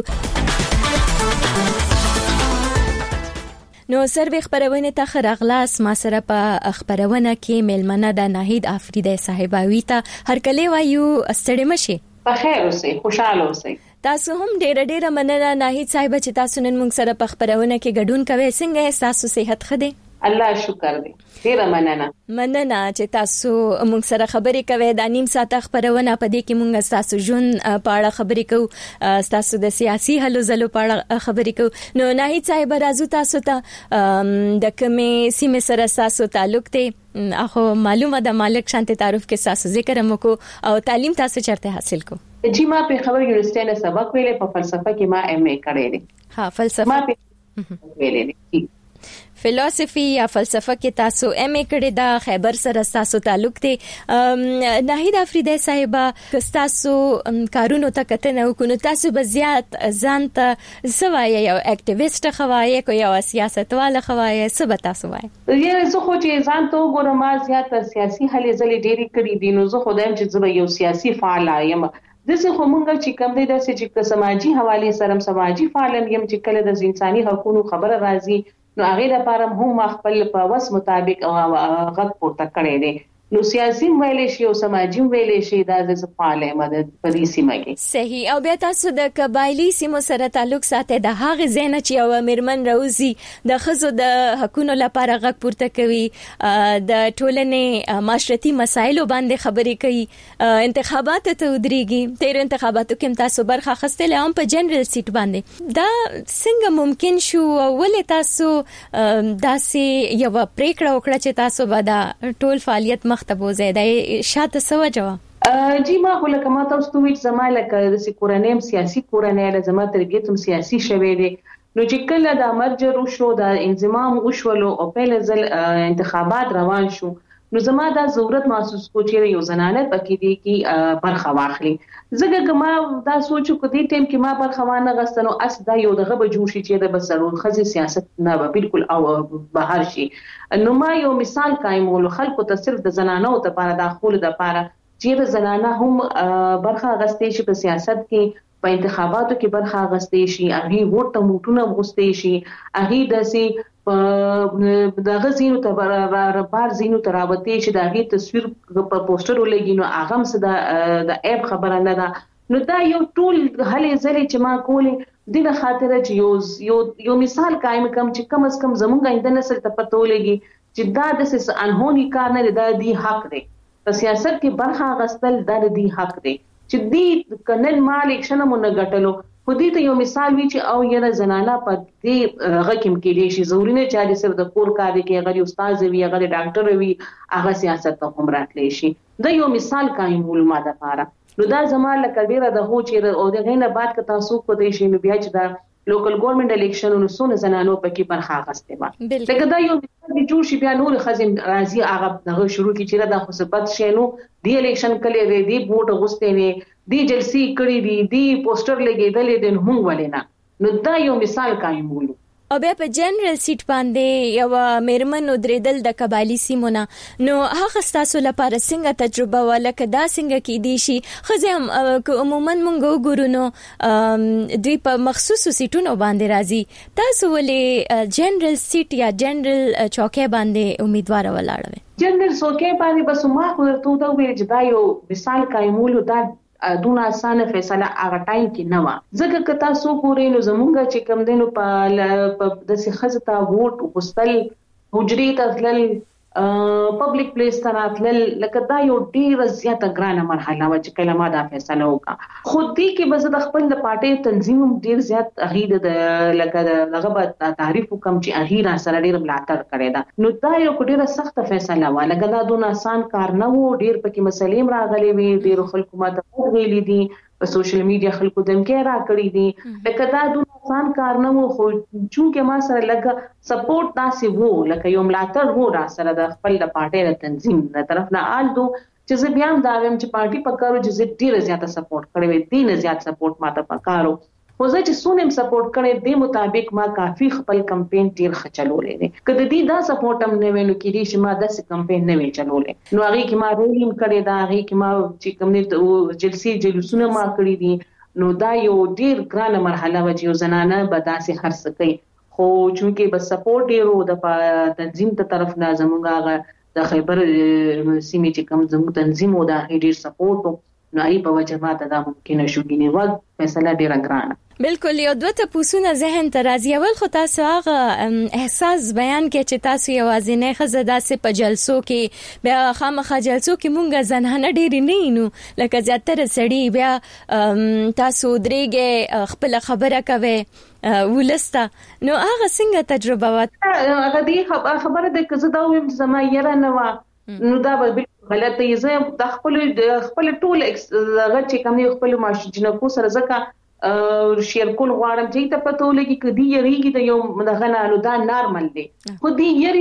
نو سروي خبرونه ته خرغلاس ما سره په خبرونه کې ملمنه د ناهید افریدی صاحباوی ته هرکلی وایو. استړی مشه، په خیر اوسئ، خوشاله اوسئ. تاسو هم ډېر مننه ناهید صاحب چې تاسو نن موږ سره په خبرونه کې ګډون کوئ. څنګه تاسو صحت ښه دی؟ الله شکر دی. ډیره مننه چې تاسو موږ سره خبرې کوي. د نیم ساعت خبرونه په دې کې موږ تاسو جون په اړه خبرې کوو، تاسو د سیاسي هلو ځلو په اړه خبرې کوو. نو ناهید صاحب راځو تاسو ته د کومې سیمه سره تاسو تعلق دی؟ اخو معلومه د مالک شانت تعارف کې تاسو ذکر مکو او تعلیم تاسو چرته حاصل کو؟ جی ما په خبر یونیورسيټي نه سبق ویلې، په فلسفه کې ما MA کړی دی. ها فلسفه ما ویلې دي. فلسفي یا فلسفه کې تاسو MA کړی دا. خیبر سره تاسو تعلق دی. ناهید افریدی صاحب تاسو کارونو ته کتنه وکړو، تاسو به زیات ځان ته سوای یو اکټیویسټ خوای کو یو سیاستوال خوای څه به تاسو وای؟ یې زه خو چې ځان ته وګورم ما زیات سیاسي هلې ځلې ډېری کړې دي. نو زه خدایم چې زه یو سیاسي فعال یم. دغه همغه چې کوم دی د چې سماجی حواله سره سماجی فعال یم چې کله د انساني حقوقو خبره راځي نو هغه لپاره هم خپل په وس مطابق غږ پورته کړی دی. نو سیاسي ویلې شي او سماجی ویلې شي دا د فعاله مدد په دې سیمه کې. صحیح. او بیا تاسو د قبایلی سیمو سره تعلق ساتي د هغه زینه چې او مرمن روزي د خزو د حقوقو لپاره غږ پورته کوي، د ټولنې معاشرتي مسایلو باندې خبرې کوي، انتخابات ته ودرېږي. تیر انتخاباتو کې تاسو برخه اخیستله هم په جنرال سیټ باندې. دا څنګه ممکن شو ولې تاسو داسې یو پریکړه وکړه چې تاسو به دا ټول فعالیت مختبو زیاده شاته سو جواب؟ جی ما خو لکه ما تاسو ته ویل زما لکه د کورنۍ سیاسي کورنۍ له زما ترګیت هم سیاسي شوه دي. نو چې کله د مرجر شو د انضمام وشولو او په ځل انتخابات روان شو، نو زما دا ضرورت محسوس کو چې یو زنانه پکې دي کې برخه واخلي. زګه ما دا سوچو کو دې ټیم کې ما برخه وانه غستنو اس دا یو دغه به جوړ شي چې د بسرو خزي سیاست نه به بالکل او بهر شي. نو ما یو مثال قائمول خلکو ته صرف د زنانو ته لپاره داخول د لپاره چې د زنانه هم برخه غستې شي په سیاست کې، په انتخاباتو کې برخه غستې شي، هغه ووټ موټونه غستې شي، هغه داسې دغه زینو ته بار زینو ته راوته چې دغه تصویر په پوسټر ولګي نو هغه هم د ایب خبره نه ده. نو دا یو ټول هلې زلې چې ما کولې د خاطر چې یو مثال قائم کم چې کم از کم زمونږ آینده نسل ته پته ولګي چې دا د انهونی کار نه دی، د حق دی په سیاست کې برخه غستل د دې حق دی چې دی کنن مالک شنه مونږ غټلو. خو دې ته یو مثال وی چې او یره زنانه په دې غکم کې دي شي ضروري نه چې صرف د کور کار کې غړي استاد وي غړي ډاکټر وي هغه سیاست ته هم راتلی شي. دا یو مثال قائم معلومات لپاره. نو دا زموږ لکه ډیره د هو چې او د غینه بعد که تاسو کو دی شي نو بیا چې دا لوکل ګورنمنت الیکشنونو سونه زنانو پکې برخه غسته ما لکه دا یو مثال جوړ شي بیا نور خزم راځي هغه دغه شروع کی چې دا خصوصیت شینو دی الیکشن کله دی ووټ غسته نه دی جلسی کړی دی پوسټر لګیدل دي هم ولینا. نو دا یو مثال قائم ولو. او بیا په جنرال سیټ باندې یو میرمن درېدل د قبایلی سیمونه، نو هغه تاسو لپاره څنګه تجربه ولکه دا څنګه کې دي شي خزم عموما مونږ وګورو نو دوی په مخصوصو سیټونو باندې راځي، تاسو ولې جنرال سیټ یا جنرال چوکۍ باندې امیدوار ولاړوي؟ جنرال چوکۍ باندې بس ما خو ورته دا ویل چې دا یو مثال قائمولو دا دونه اسانه فیصله هغه ټایم کې نه و. ځکه که تاسو پورې نو زمونږ چې کم دینو په د سیخه تا ووټ وستل حجري تدلل پبلک پلیس ته راتلل لکه دا یو ډیره زیاته ګرانه مرحله و چې کله ما دا فیصله وکړه. خو دې کې بس د خپل د پارټي تنظیم ډیر زیات اغید د لکه دغه تعریف کوم چې اغیر سره ډیر ملاتړ کړی دا. نو دا یو ډیره سخته فیصله و لکه دا دونه آسان کار نه و. ډیر پکې مسلې راغلي وي، ډیر خلکو ماته ویلي دي، په سوشل میډیا خلکو دمکې را کړی دي، لکه دا دونه آسان کار نه و. خو چونکه ما سره لګه سپورټ تاسو وو لکه یو ملاتړ وو را سره د خپل د پارټي د تنظیم د طرف نه آلدو چې زه بیا هم دا ویم چې پارټي پکارو چې ډیره زیاته سپورټ کړی وي، دې نه زیات سپورټ ماته پکارو. خو زه چې سونم سپورټ کړی دې مطابق ما کافي خپل کمپاین ډیر خچلولې دي. کله دې دا سپورټ هم نه وینو کې دې چې ما داسې کمپاین نه وی چلولې. نو هغه کې ما رولیم کړی دا، هغه کې ما چې کوم نه جلسې جلوسونه ما کړی دي. نو دا یو ډیر ګرانه مرحله و چې زنانه به داسې هر څه کوي. خو چونکه بس سپورټ ډیرو د تنظیم ته طرف نه زموږه د خیبر سیمې چې کوم زموږ تنظیم و دا ډیر سپورټ نو ای په وجه ماته دا ممکن شو ګینه و فیصله ډیره ګرانه. بالکل. یو دوه تاسو ذهن ته راځي. اول خو تاسو هغه احساس بیان کې چې تاسو یوازې نه خزدا سه په جلسو کې بیا خامخا جلسو کې مونږه زنانه ډېری نه نو لکه زیاتره سړي بیا تاسو درېږي خپل خبره کوي ولسته. نو هغه څنګه تجربه وه؟ هغه دې خبره د کزه دا ویم چې زما یره نه و نو دا به غلطه یې زه د خپل ټول هغه چې کوم خپل ماشجنکو سره زکه شیر کول غواړم چې ته پته ولګي کدي یریږي د یو دغه نه دا نارمل دی. خو دی یری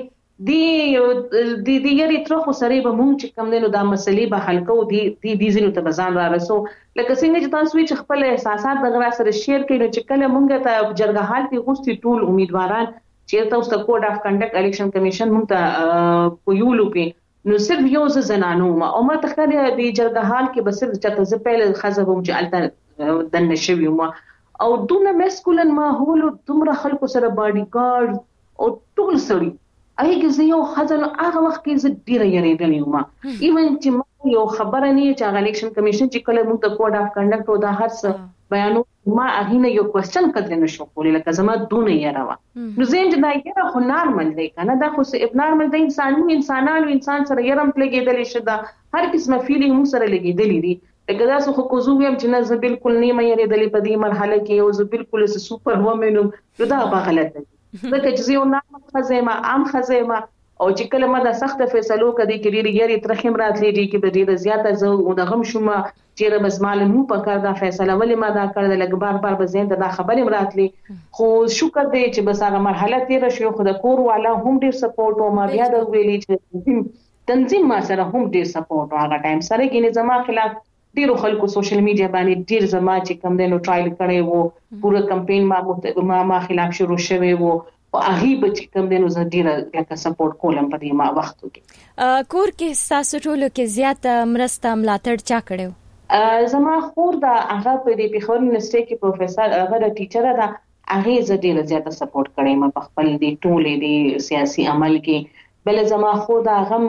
سره دی یری تر خو سره به مونږ چې کوم نو دا مسلې به حل کوو دی زینو ته بزان را رسو لکه څنګه چې تاسو چې خپل احساسات دغه سره شیر کړئ چې کله مونږ ته جرګه حال کې غوستي ټول امیدواران چې تاسو ته کوډ اف کنډکټ الیکشن کمیشن مونږ ته کویولو کې نو صرف یو زنانو ما او ما تخره دی جرګه حال کې بس چې ته په خزبم چې الته د نشوي ما او دونه مسکولن ماحول دومره خلکو سره باډي ګارد او ټول سړي هغه کې یو خزن هغه وخت کې زه ډیره یریدلې وم ایون چې ما یو خبره نه چې هغه الیکشن کمیشن چې کله موږ د کوډ اف کنډکټ او د هر بیانو ما هغه نه یو کوېسچن کړل نشو کولای لکه زما دونه یراوه نو زين چې دا یره خو نارمل دی کنه دا خو اب نارمل دی انسان سره یرم لګیدل شي دا هر قسمه فیلینګ مو سره لګیدل دي لکه دا خو کوزو ویم چې نه زه بالکل نه مې یریدلې په دې مرحله کې او زه بالکل سپر وومن نو دا به غلط دی ځکه چې یو نارمل خزیمه عام خزیمه او چې کله ما د سخت فیصلو کړي کې ډیری یاري ترخم راتلې دي کې به ډیره زیاته زه او د غم شوم چې بس معلومه په کار دا فیصله ولې ما دا کړل لګ بار به زین دا خبرې راتلې خو شکر دی چې بس هغه مرحله تیر شو خو د کور والا هم ډیر سپورټ او ما بیا د ویلې چې تنظیم ما سره هم ډیر سپورټ هغه ټایم سره کې نظام خلاف ډیرو خلکو سوشل میډیا باندې ډیر زما چې کم دینو ټرایل کړي وو پوره کمپاین ما خلاف شروع شوی وو او هغه به چې کوم دینو زه ډیره لکه سپورټ کولم په دې ما وختو کې کور کې تاسو ټولو کې زیات مرسته ملاتړ چا کړو زما خور دا هغه په دې پیښور یونیورسيټي کې پروفیسور هغه ټیچر دا هغه زه ډیره زیاته سپورټ کړم په خپل دې ټولې دې سیاسي عمل کې بل زما خو دا غم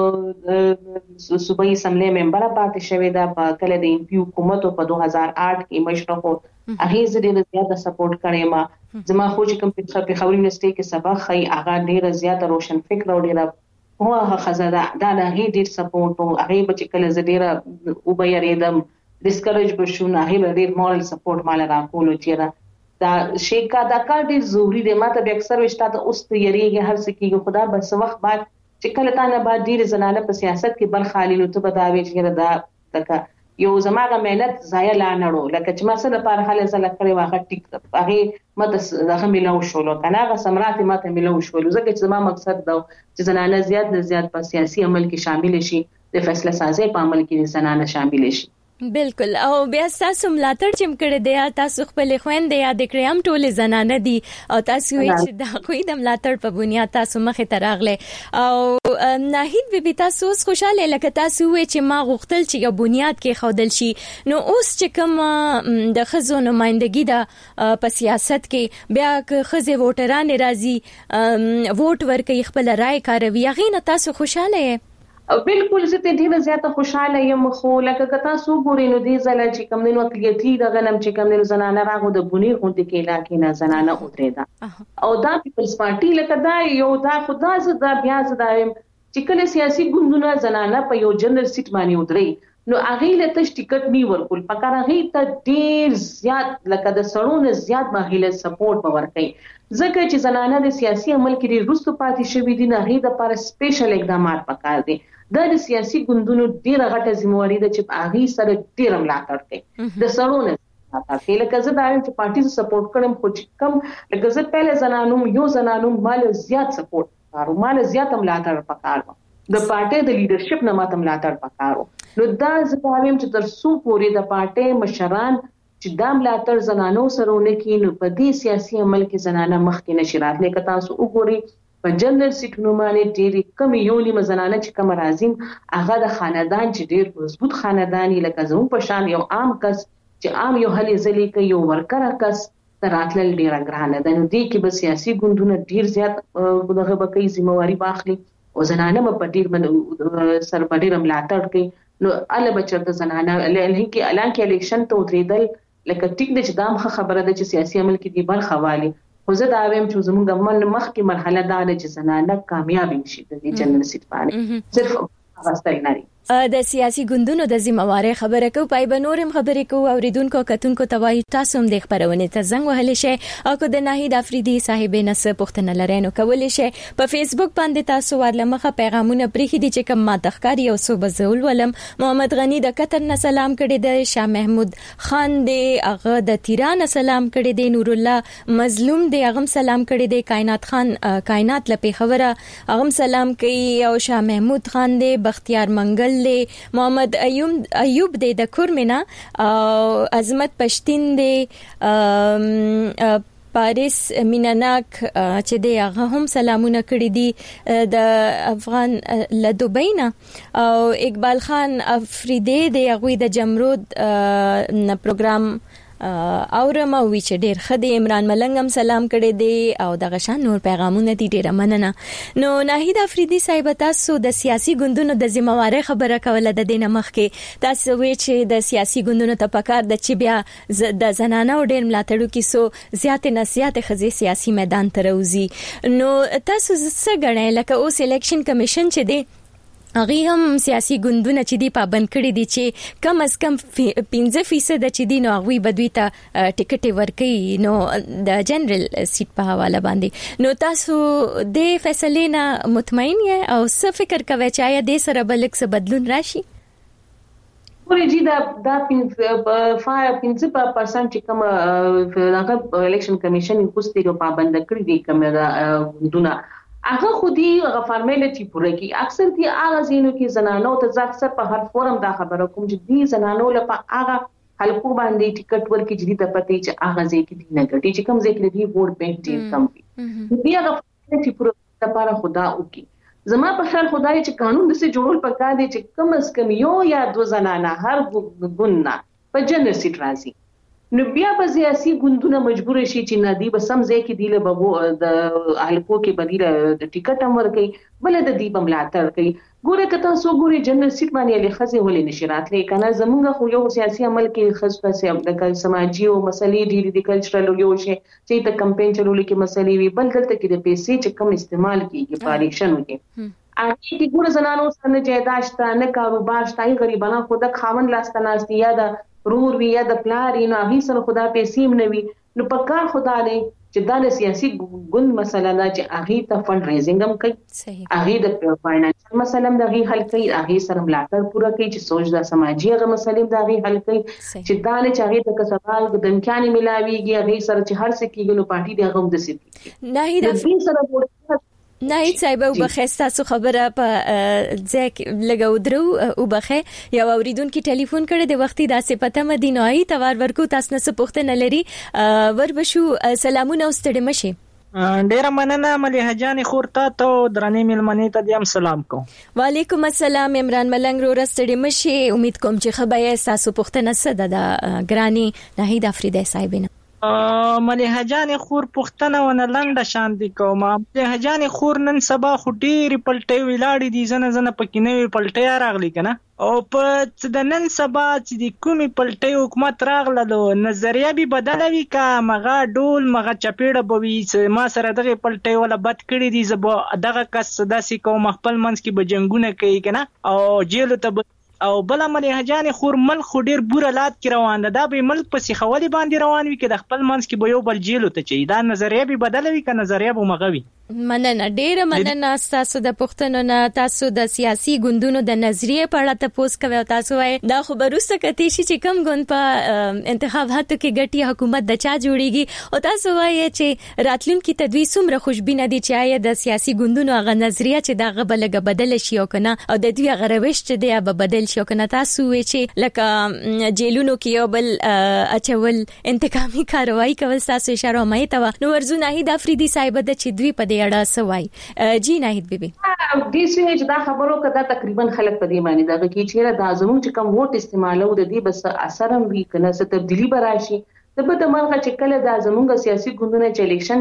صوبایي اسمبلی ممبر پاتې شوې دا په کله د امپی حکومت په 2008 کې مشرف هغه زه ډیره زیاته سپورټ کړم زما خو چې کوم په پیښور یونیورسيټي کې سبق خي هغه ډیره زیاته روشن فکر او ډیره هغه خزاده دا هغه ډیر سپورټ او هغه چې کله زه ډیره او به یریدم ډیسکریج بشو نه هغه ډیر مورال سپورټ مال راکول چیرې دا شیکا دا کار ډیر ضروری دی ماته به اکثر وشته ته اوس یریږي هر څه کیږي خدا بس وخت بعد چې کله تا نه بعد ډیر زنانه په سیاست کې برخالي نو ته بداوي چې دا تک یو زماغه مهنت ضایع لا نړو لکه چې ما سره په حاله زله کړې واغه ټیک هغه مته دغه ملو شول کنه هغه سمرات ماته ملو شول ځکه چې زما مقصد دا چې زنانه زیات په سیاسي عمل کې شامل شي د فیصله سازي په عمل کې زنانه شامل شي بالکل او بیا تاسو ملاتړ چې کړی دی تاسو خپل خويندې یاد کړئ هم ټول زنانه دي او تاسو چې دا کوئی د ملاتړ په بنیاد تاسو مخې ته راغله او ناهید به تاسو خوشاله لکه تاسو چې ما غوښتل چې یو بنیاد کې خودل شي نو اوس چې کوم د خزو نمائندګي د په سیاست کې بیا خزه ووټران راځي ووټ ورکړي خپل رائے کاروي غینه تاسو خوشاله بالکل زه ته ډیره زیاته خوشاله یم خو لکه کتا سو ګورې نو دې زله چې کوم نو اقلیتی د غنم چې کوم نو زنانه راغو د بونی غونډه کې علاقې نه زنانه اترېدا او دا پیپلز پارټي لکه دا یو دا خدا زدا بیا زدا چې کله سیاسي ګوندونه زنانه په یو جنرال سیټ باندې ودرې نو هغه له تش ټیکټ نی ورکول پکاره هغه ته ډیر زیات لکه د سړونو زیات ماهله سپورټ باور کوي ځکه چې زنانه د سیاسي عمل کې ډیر رسو پاتې شوې دي نه هغه د لپاره سپیشل اقدامات پکار دي د سیاسي ګوندونو ډیره غټه ذمہواری ده چې هغه سره ډیر ملاتړ کوي د سړونو ملاتړ لکه زه دا چې پارټي سپورټ کړم خو چې کم لکه زه پهله زنانو مال زیات سپورټ کارو مال زیات ملاتړ پکارو د پارټي د لیډرشپ نه ماته ملاتړ پکارو نو دا زه وایم چې تر څو پورې د پارټي مشران چې دا ملاتړ زنانو سره ونکړي نو په دې سیاسي عمل کې زنانه مخکې نشي راتللی که تاسو وګورئ په جنرال سیټونو باندې ډېری کم یو نیمه زنانه چې کوم راځي هغه د خاندان چې ډېر مضبوط خاندان لکه زموږ په شان یو عام کس چې عام یو هلي ځلې کوي یو ورکر کس تراتل ډېر ګرانه ده نو دې کې به سیاسي ګوندونه ډېر زیات دغه بکې ذمہواری واخلي او زنانه په ډېر سر په ډېر ملاتړ کوي نو ال بچته زنانه له کې اعلان کې الیکشن ته ودرېدل لکه ټیک د چې دام خبره ده چې سیاسي عمل کې دی برخه والی خو زه دا وایم چې زموږ د مخکې مرحله دا ده چې زنانه کامیاب شي د دې جنرال سیټ باندې صرف واستل نه د سیاسي ګوندونو د ذمہواری خبره کو پای بنورم خبرې کو اوریدونکو کتونکو توای تاسو هم د خبرونه ته زنګ وهلی شي او کو د ناهید افریدي صاحب نس پښتنه لرینو کولې شي په فیسبوک باندې تاسو ورلمخه پیغامونه پریخي دي چې کوم ما تخکاری او صوب زول ولم محمد غنی د قطر نه سلام کړي د شاه محمود خان دی هغه د تیران سلام کړي دی نور الله مظلوم دی هغه سلام کړي دی کائنات خان کائنات لپی خبره هغه سلام کوي او شاه محمود خان دی بختیار منګل محمد ایوب دی د کورمنا عظمت پښتين دی پاریس میناناک چې دی هغه هم سلامونه کړی دي د افغان له دوبینا او اقبال خان افریدی دی هغه د جمرود پروګرام اورم او چې ډیر خدای عمران ملنګم سلام کړي دی او دغه شان نور پیغامونه دي ډیر مننه. نو ناهید افریدي صاحب تاسو د سیاسي ګوندونو د ذمہواری خبره کوله د دینه مخ کې تاسو وی چې د سیاسي ګوندونو ته پکار د چې بیا د زنانه ډیر ملاتړو کې سو زیات نسيات خزي سیاسي میدان ته راوځي. نو تاسو څه غنئ لکه اوس الیکشن کمیشن چې دی هغه هم سیاسي ګوندونه چې دی پابند کړی دي چې کم از کم 15% چې دی نو هغه بدوي ته ټیکټ ورکړي نو د جنرال سیټ په حواله باندې. نو تاسو د فیصلې نه مطمئن یې او څه فکر کوئ چې آیا د سره بلک څه بدلون راشي؟ پورې جی دا 5% چې کوم هغه الیکشن کمیشن خوستي او پابند کړی دي کوم ګوندونه هغه خودي هغه فارمیلټي پوره کی. اکثر دي هغه زینو کې زنانو ته اکثر په هر فورم دا خبره کوم چې دي زنانو لپاره هغه حلقو باندې ټیکټ ورکړي چې د پتی چې هغه ځکه دي نه ګټي چې کوم ځکه دي ووټ بانک دي کم دي هغه فارمیلټي پوره لپاره خدا وکي. زما په خیال خدای چې قانون د څه جوړول پکار دي چې کم از کم یو یا دو زنانه هر ګوند په جنرال سیټ راځي. نو بیا به سیاسي ګوندونه مجبور شي چې ندی به سم ځای کې دی له بابو د حلقو کې بدیل د ټیکټ هم ورکړي بل د دی بملاتړ کوي. ګوره کته سو ګوري جنرال سیټ باندې له خزي ولې نشرات لري کنه زمونږ خو یو سیاسي عمل کې خص په د سماجی او مسلې ډیری د کلچرل یو شي چې د کمپاین چلول کې مسلې وي بل دلته کې د پیسې چې کم استعمال کیږي په الیکشن کې اګه چې ګوره زنانو سره جایداد شته نه کاروبار شته غریبانو خو د خاوند لاسته ناشتي یا د رور وی یا د پلار نه هی سره خدا پیسې منوي. نو پکار خدا نه چې د سیاسي ګوند مسله نه چې هغه ته فند ریزینګ هم کوي هغه د فاینانشل مسله هم د حل کوي هغه سره ملاتړ پوره کوي چې سوچ د سماجی هغه مسلې د هغه حل کوي چې دا نه چې هغه ته سوال د امکان ملاويږي هغه سره چې هر څه کېږي نو پارټي د هغه هم د سي نه د سره ناهید صاحب او بخښتا سو خبره په ځکه لګاو درو او بخې یو اوریدونکو ټلیفون کړي د وختي داسې پته مدینوي توار ورکو تاسو نه پوښتنه لري وربشو سلامونه واستړي مشي. ډیره مننه مليحه جان خورتا ته درنې ملمنې ته دیم سلام کوم. وعلیکم السلام عمران ملنګ رو رستړي مشي امید کوم چې خبره تاسو پوښتنه سده د ګرانی ناهید افریدی صاحبینه. مليحه جان خور پښتنه ونه لنډه شان دي کوم. مليحه جان خور نن سبا خو ډېری پلټي ولاړې دي زنه پکې نوې پلټي راغلي کنه او په د نن سبا چې د کومي پلټي حکومت راغله نظریه به بدلوي کا مغه ډول مغه چپېړه بوي ما سره دغه پلټي ولا بد کړی دي زب دغه کس داسې کوم خپل منځ کې بجنګونه کوي کنه او جیل ته او بل مليحه جان خور ملک خو ډیر بوره لات کې روان ده دا به ملک پسې خولي باندې روان وي کې د خپل منځ کې به یو بل جیلو ته چي دا نظریه به بدلوي که نظریه به مغوي. مننه ډیره مننه تاسو د پښتنو نه تاسو د سیاسي ګوندونو د نظریه په اړه تاسو کوي تاسو وای دا خبروسته کتی شي چې کم ګوند په انتخاباتو کې ګټي حکومت د چا جوړيږي او تاسو وای چې راتلونکي تدوی څومره خوشبینه دي چې آیا د سیاسي ګوندونو غو نظریه چې دا غبلګه بدل شي او کنه او د دوی غروش چې دی به بدل شي او کنه تاسو وای چې لکه جیلونو کې یو بل اچول انتقامي کاروایی کول تاسو اشاره مې ته نو ورزو ناهید افریدی صاحب د چې دوی په اړه سوای جی ناهید بیبي دې سوي چې دا خبرو کده تقریبا خلک په دې معنی دا کې چې دا زموږ چې کوم ووټ استعمالو د دې بس اثر هم وی کنه څه تبدیلی براشي د په دماغه چې کله دا زموږ سیاسي ګوندونه چې الیکشن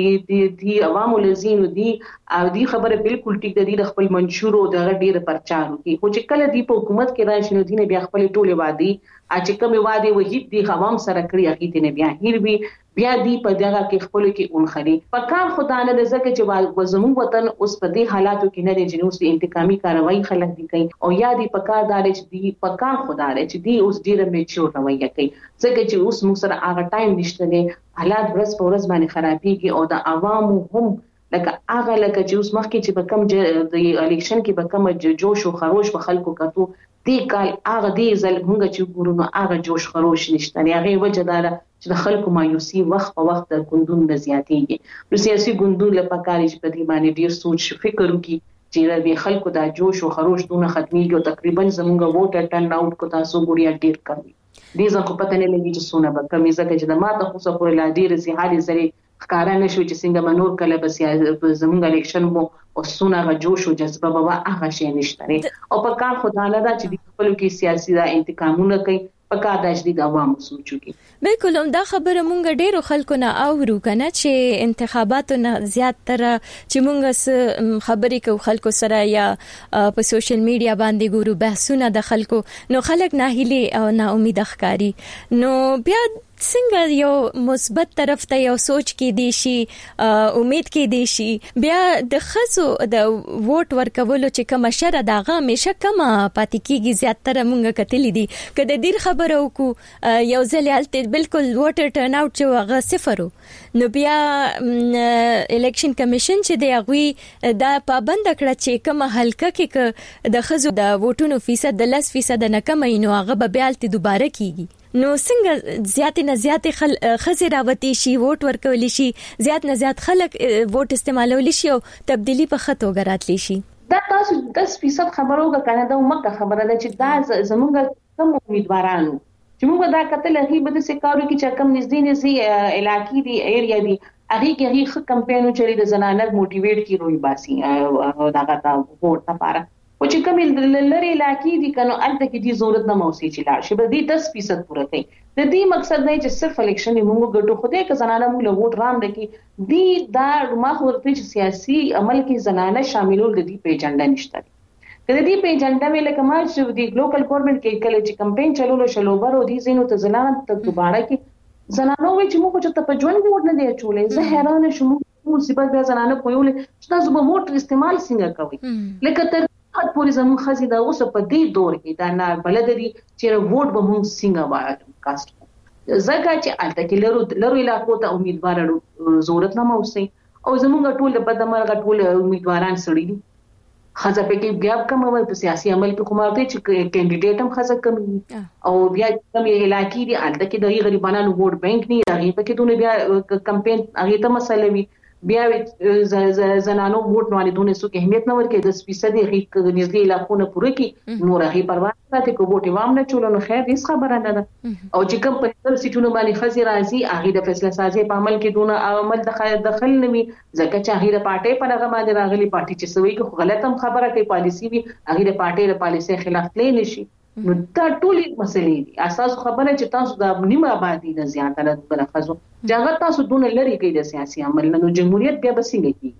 کې دي عوامو لزین دي او دې خبره بالکل ټیک د دې خپل منشور او د ډیر پرچار کوي خو چې کله دې په حکومت کې راشي نو دې بیا خپل ټوله وادي چې کوم وادي وحید دي عوام سره کړی هغه دې بیا هیر وی بیا دی په دغه کې خپل کې اونخري په کار خدای نه ځکه چې زموږ وطن اوس په دې حالاتو کې نه دی چې اوس انتقامي کاروایی خلک دي کوي او یا دی په کار دار چې دی په کار خدای چې دی اوس ډیره میچور رویه کوي ځکه چې اوس موږ سره هغه ټایم نشته دی حالات ورځ په ورځ باندې خرابېږي او د عوامو هم لکه هغه لکه چې اوس مخکې چې په کم د الیکشن کې په کم جوش او خروش په خلکو کتو دی کال هغه دی ځل موږ چې ګورو نو هغه جوش خروش نشته نه هغه وجه دا چې د خلکو مایوسی وخت په وخت د ګوندونو د زیاتېږي نو سیاسي ګوندونو لپاره کاری چې په دې باندې ډیر سوچ فکر وکړي چې د خلکو د جوش او خروش دونه ختميږي او تقریبا زموږ ووټ ټرن اوټ کو تاسو ګوریا ډیر کمی دي ځکه پته نه لګي چې سونه به کمی ځکه چې د ماته خو څه پورې لا ډیر سي حالي زري ښکارا نشو چې څنګه منور کله بس زموږ الیکشن مو او سونه غ جوش او جذبه به هغه شي نشته او په کار خدای نه دا چې خپل کې سیاسي دا انتقامونه کوي پکار د جدي د عوامو سوچو کې. بالکل هم دا خبره مونږ ډیرو خلکو نه اورو کنه چې انتخاباتو نه زیات تر چې مونږ خبرې کوو خلکو سره یا په سوشل میډیا باندې ګورو بحثونه د خلکو نو خلک ناهیلي او نا امید ښکاری نو بیا څنګه یو مثبت طرف ته یو سوچ کې دی شي امید کې دی شي بیا د خزو د ووټ ورکولو چې کوم شر داغه همیشه کم پاتې کیږي زیاتره مونږ کتلی دي کله ډیر خبرو کو یو ځل حالت بالکل ووټر ټرن اوټ چې هغه صفر نو بیا الیکشن کمیشن چې دی هغه دا پابند کړ چې کوم حلقه کې د خزو د ووټونو فیصد د 10% نه کم نو هغه به بیا الته دوباره کیږي نو څنګه زیات نه زیات خزې راوتی شي ووټ ورکول شي زیات نه زیات خلک ووټ استعمالول شي او تبدیلی په خطو غراتلی شي دا تاسو 10% خبرو کنه دا مکه خبره ده چې دا زمونږ کوم امیدوارانو چې موږ دا کتل هغه به د سکاورو کې چې کم نږدې علاقې دی ایریا دی هغه کې هغه کمپاین چلی د زنانه موټیویټ کی روي باسي او دا غتا ووټ لپاره او چې کوم لری علاقې دي کنه الته کې دي ضرورت نه موسی چې لاړ شي به دي 10% پوره کوي د دې مقصد نه چې صرف الیکشن موږ ګټو خو دې ک زنانه موږ ووټ رام دکی دي دا ما خو ورته چې سیاسي عمل کې زنانه شاملول د دې په ایجنډا نشته کله دې په ایجنډا مې لکه ما چې د لوکل ګورنمنت کې کله چې کمپاین چلولو شلوبر او دې زینو ته زنانه ته دوباره کې زنانه وې چې موږ چې په ژوند ووټ نه دی چولې زه حیران شوم مصیبت د زنانه په یو چې تاسو به ووټ استعمال څنګه کوئ لکه تر پوری زمون خزي دا اوس په دې دور کې دا نه بلد دي چې ووټ به موږ څنګه وایو کاست زګه چې الته کې لرو علاقو ته امیدوارانو ضرورت نه موسی او زمونږ ټول په دمرغه ټول امیدواران سړي دي خزه په کې ګاب کم او په سیاسي عمل کې کومه چې کینډیډیټ هم خزه کم او بیا کوم علاقې دي الته کې د غریبانو ووټ بانک نه هغه په کې دونه بیا کمپاین هغه ته مسله وي بیا زنانو ووټ باندې دونه سو کې اهمیت نه ورکې 10% هغه نږدې علاقو نه پوره کې نور هغه پروا نه کوي کو ووټ وام نه چولنو خیر هیڅ خبره نه ده او چې کوم په تر سيټونو باندې خزي راځي هغه د فیصله سازي په عمل کې دونه عمل دخل نه وي ځکه چې هغه د پارټي په هغه باندې راغلي پارټي چې سوي کې غلط هم خبره کوي پالیسی وي هغه د پارټي د پالیسي خلاف تللی نشي نو دا ټولې مسلې دي اساس خبره چې تاسو د نیمه آبادی نه زیاتره برخصو ځکه تاسو دونه لري کوي د سیاسي عمل نه جمهوریت بیا بسنګ کی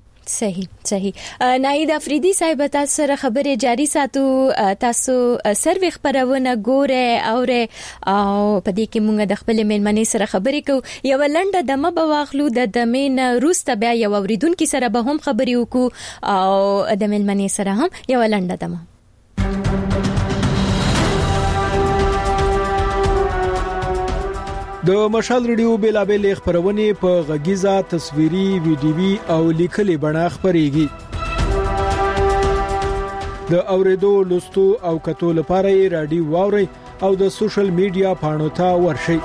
صحیح ناید افریدی صاحب تاسو سره خبره جاری ساتو تاسو سروي خبرونه ګوره او په دې کې موږ د خپل مېلمنې سره خبرې کوو یو لنډه دمه به واخلو د دمین روسته بیا یو اوریدونکو سره به هم خبرې وکړو او د مېلمنې سره هم یو لنډه دمه د مشال ریډیو بیلابل خبرونه په غږیزه تصویري ویډیوي او لیکلي بڼه خبريږي د اوریدو لوستو او کتو لپاره رادیو واوري او د سوشل میډیا پاڼو ته ورشي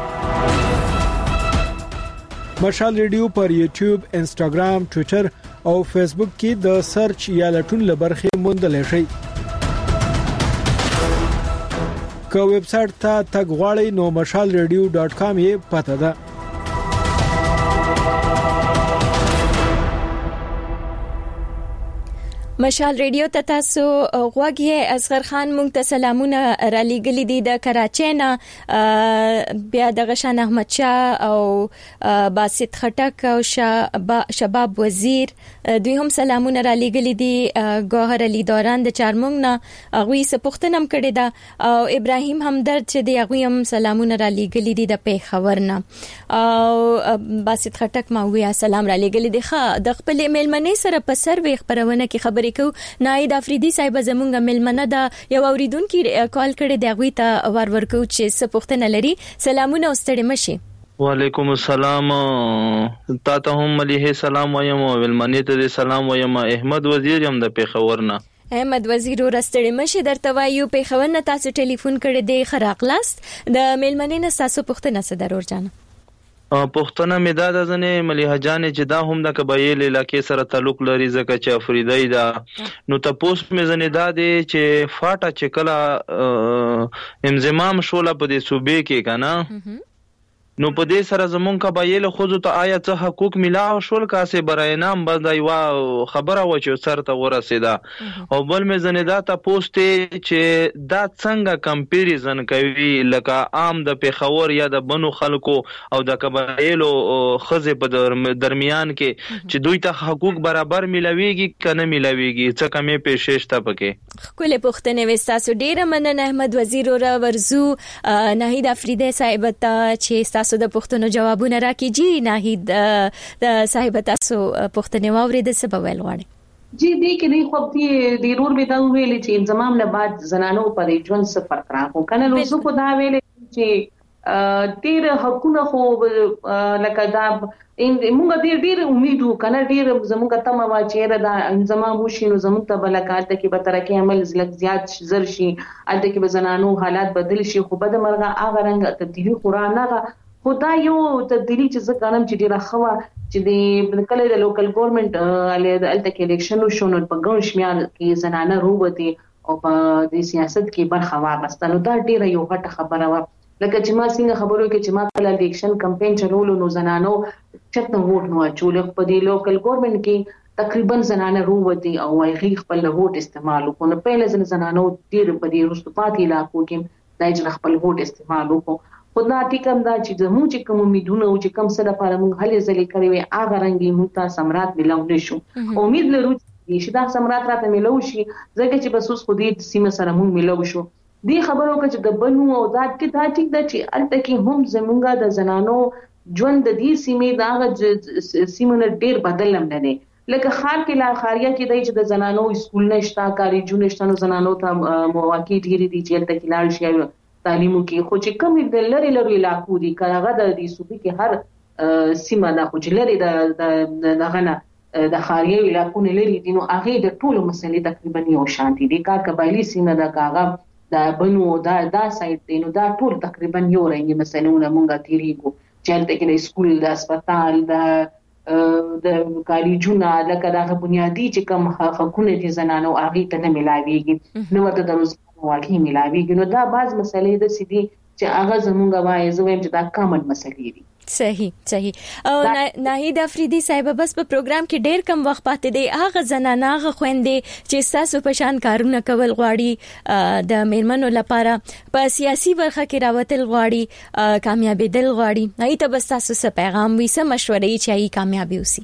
مشال ریډیو پر یوټیوب انستګرام ټوئیټر او فیسبوک کې د سرچ یا لټون لبرخه موندل شي که ویب سټ ته تګ غواړئ نو mashalradio.com یې پته ده مشال ریډیو ته تاسو غوږی اصغر خان مونږ ته سلامونه را لېږلي دي د کراچۍ نه بیا د غشان احمد شاه او باسط خټک او شباب وزیر دوی هم سلامونه را لېږلي دي ګوهر علي دوران د چارمنګ نه هغوی څه پوښتنه هم کړې ده او ابراهیم همدرد چې دی هغوی هم سلامونه را لېږلي دي د پېښور نه او باسط خټک ما وی سلام را لېږلي دي د خپل مېلمنې سره په سروي خبرونه کې خبرې کو ناید افریدی صاحب زمونږ ملمنه دا یو اوریدونکو کال کړي دی غوي ته ورکو چې څه پوښتنه لري سلامونه واستړي مشي وعلیکم السلام تا ته هم مليحه سلام وایم او ملمنه ته سلام وایم احمد وزیر هم د پیښور نه احمد وزیر ورستړي مشي درته وایو پیښور نه تاسو ټلیفون کړي دی خراقلاست د ملمنه نه تاسو پوښتنه څه درور جان پښتنه مې دا ځنې مليحه جان چې دا هم د قبایل علاقې سره تعلق لري ځکه چې افریدی دا نو تاسو مې ځنې دا دي چې فاټه چې کله انضمام شول په دې صوبې کې کنه نو په دې سره زمونږ قبایل خود ته آیا څه حقوق ملاو شول کاسه برای نام باندې وا خبره و چې سر ته ورسیدا او بل مې زنه دا تاسو ته چې دا څنګه کمپیریزن کوي لکه عام د پیښور یا د بنو خلکو او د قبایلو خزه په درمیان کې چې دوی ته حقوق برابر ملويږي کنه ملويږي څه کمې پیښې شته پکې خپل پښتنې وستاسو ډیره مننه احمد وزیر او ورزو ناهید افریدی صاحب ته چې تاسو د پښتنو جوابونه راکړي ناهید د صاحب تاسو پښتنې واورې د سبب ویل غواړي جی دی کې دی خو دی ضرور به دا ویل چې انضمام نه بعد زنانو پر ژوند څه فرق راغو کنه نو زه خو دا ویل چې ډیر حقونه خو لکه دا موږ ډیر امید وکنه ډیر زموږ ته ما چې دا انضمام وشي نو زموږ ته بلکات کې به ترقی عمل زیات زر شي الته کې به زنانو حالات بدل شي خو بد مرغه هغه رنګ تبدیلی قران نه خدا یو تبدیلی چې ځکه نم چې ډیره خوا چې د کله د لوکل ګورنمنت الته کې الیکشن وشو په ګڼ شمېر کې زنانه روبتي او په د سیاست کې برخه واغسته نو دا ډیره یو غټه خبره و لکه چې ما څنګه خبرو کې چې ما کله الیکشن کمپاین چلولو نو زنانو چرته ووټ نو اچول په دې لوکل ګورنمنت کې تقریبا زنانه روبتي او هغه خپل ووټ استعمال وکړ نو په زنانو ډیر په دې رستپاتي علاقو کې دای خپل ووټ استعمال وکړ خدای ټیکم دا چې زموږ چې کوم امیدونه او چې کوم څه لپاره موږ هلې ځلې کړې وي هغه رنګي موږ ته سمرات ملو نشو امید لرو چې دا سمرات راته ملو شي ځکه چې بس اوس خو دې سیمه سره موږ ملو شو دې خبرو کې چې د بنو او دا ټیک دا چې الته کې هم زمونږه د زنانو ژوند د دې سیمې دا سیمونه ډیر بدل نه دي لکه خار کې لا خاریا کې دی چې د زنانو سکول نشتا کاری جون نشتا نو زنانو ته مواقع ډیر دي چې الته کې لاړ شي تعلیمو کې خو چې کوم د لری علاقو دي کله د دې صوبې کې هر سیمه دا خو چې لري د غنه د خاریا علاقو نه لري دي نو هغه د ټولو مسلې تقریبا یو شان دي د قبایلی سیمه د کاغه د بنو دا سایت دی نو دا ټول تقریبا یو رنګي مسلونه مونږه تیریږو چې الته کې سکول د هسپتال د کالجونه لکه دا بنیادی چې کوم حقوقونه دي زنانو هغه ته نه ملاويږي نو ورته د واقعي ملاويږي نو دا بعض مسلې د سيدي چې هغه زمونږه وایي زه وایم چې دا کامن مسلې دي صحیح او ناهید افریدی صاحب بس په پروګرام کې ډیر کم وخت پاتې دی هغه زنانه هغه خويندې چې تاسو په شان کارونه کول غواړي د میرمنو لپاره په سیاسي برخه کې راوتل غواړي کامیابیدل غواړي هغه ته بس تاسو څه پیغام وي څه مشورې چې کامیابی وسی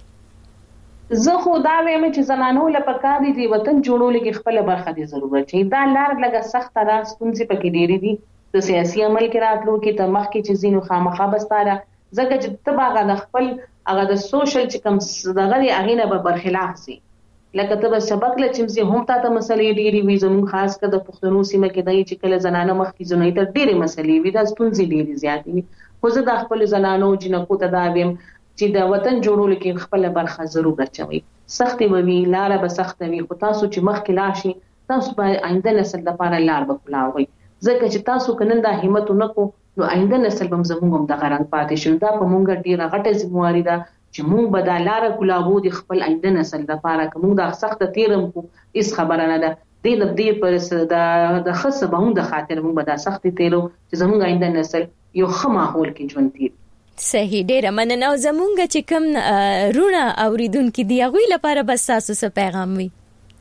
زه خو دا وایم چې زنانو لپاره د وطن جوړولو کې خپل برخه دي ضرورت چې دا لار لګه سخت را ستونزې پکې ډېری دي د سیاسي عمل کې راتلو کې ته مخ کې چې زینو خامخا بستاره ځکه چې تباغه د خپل هغه د سوشل چې کوم دغه هغه نه به برخلاف سي لکه ته سبق لچمزي هم ته مسلې ډېری وي زموږ خاص کده پښتنو سیمه کې دای چې کله زنانه مخ کې زنوي ته ډېری مسلې وي د ستونزې ډېری زیات وي خو زه د خپل زنانو جنکو ته دا ویم چې د وطن جوړولو کې خپل برخه ضرور اچوي سختي وي لار به سخت وي خو تاسو چې مخ کې لاشي تاسو به آینده نسل لپاره لار به خلاوي ځکه چې تاسو کنن دا همت نکو نو آینده نسل به زموږ هم د غران پاتې شي دا په مونږ ډیره غټه ذمہواری ده چې مونږ به د لار کولاو د خپل آینده نسل لپاره کوم د سخت تیرم کو هیڅ خبره نه ده د دې پر د خصه به هم د خاطر مونږ به د سخت تیرو چې زموږ آینده نسل یو ښه ماحول کې ژوند تیر صحیح ډیره مننه زمونږ چې کوم رونه اوریدونکو دی هغه لپاره بس تاسو څه پیغام وي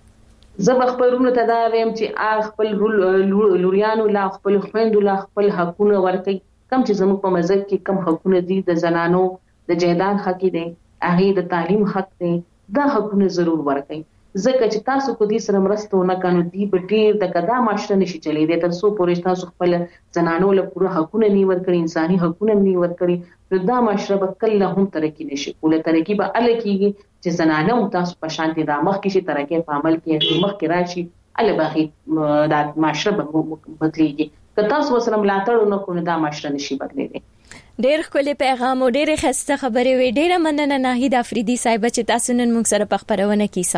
زه خپلونه ته دا ویم چې خپل لوریانو لا خپل خويندو لا خپل حقونه ورکړي کم چې زموږ په مزګ کې کم حقونه دي د زنانو د جیداد حق دي هغه د تعلیم حق دي دا حقونه ضرور ورکړي ځکه چې تاسو کو دې سره مرسته نه کانو دی په ډیر د قدا معاشره نشي چلی دی تر څو پورې تاسو خپل زنانو له پوره حقونه نه ورکړي انساني حقونه نه ورکړي دا معاشره به کله هم ترقی نشي کوله ترقی به ال کېږي چې زنانه او تاسو په شانتي د مخ کې شي ترقی په عمل کې مخ کې راشي ال باغی د معاشره به بدلېږي که تاسو سره ملاتړ نه کوئ دا معاشره نشي بدلېږي ډېر خپل پیغام او ډېر خسته خبرې وي ډېر مننه ناهید افریدی صاحب چې تاسو نن موږ سره په خبرونه کې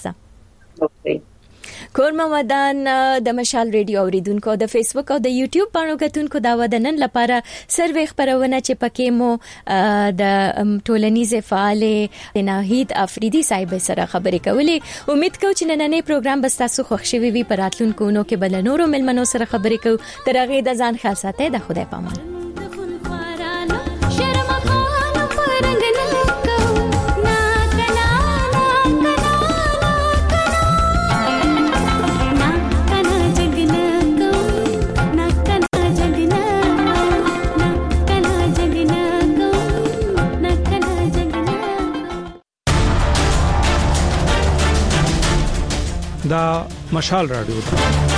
سواغسته کورما ودان د مشال ریډیو اوریدونکو د فیسبوک او د یوټیوب باندې کتونکو دا ودنن لپاره سروې خبرونه چې پکې مو د ټولنیزه فعال ناهید افریدی صاحب سره خبرې کولې امید کوم چې نننې پروګرام به تاسو خوښ شي وي په راتلونکو نو کې بل نورو ملمنو سره خبرې کوو تر هغه د ځان خاصه ته د خدای پامان دا مشال رادیو ده.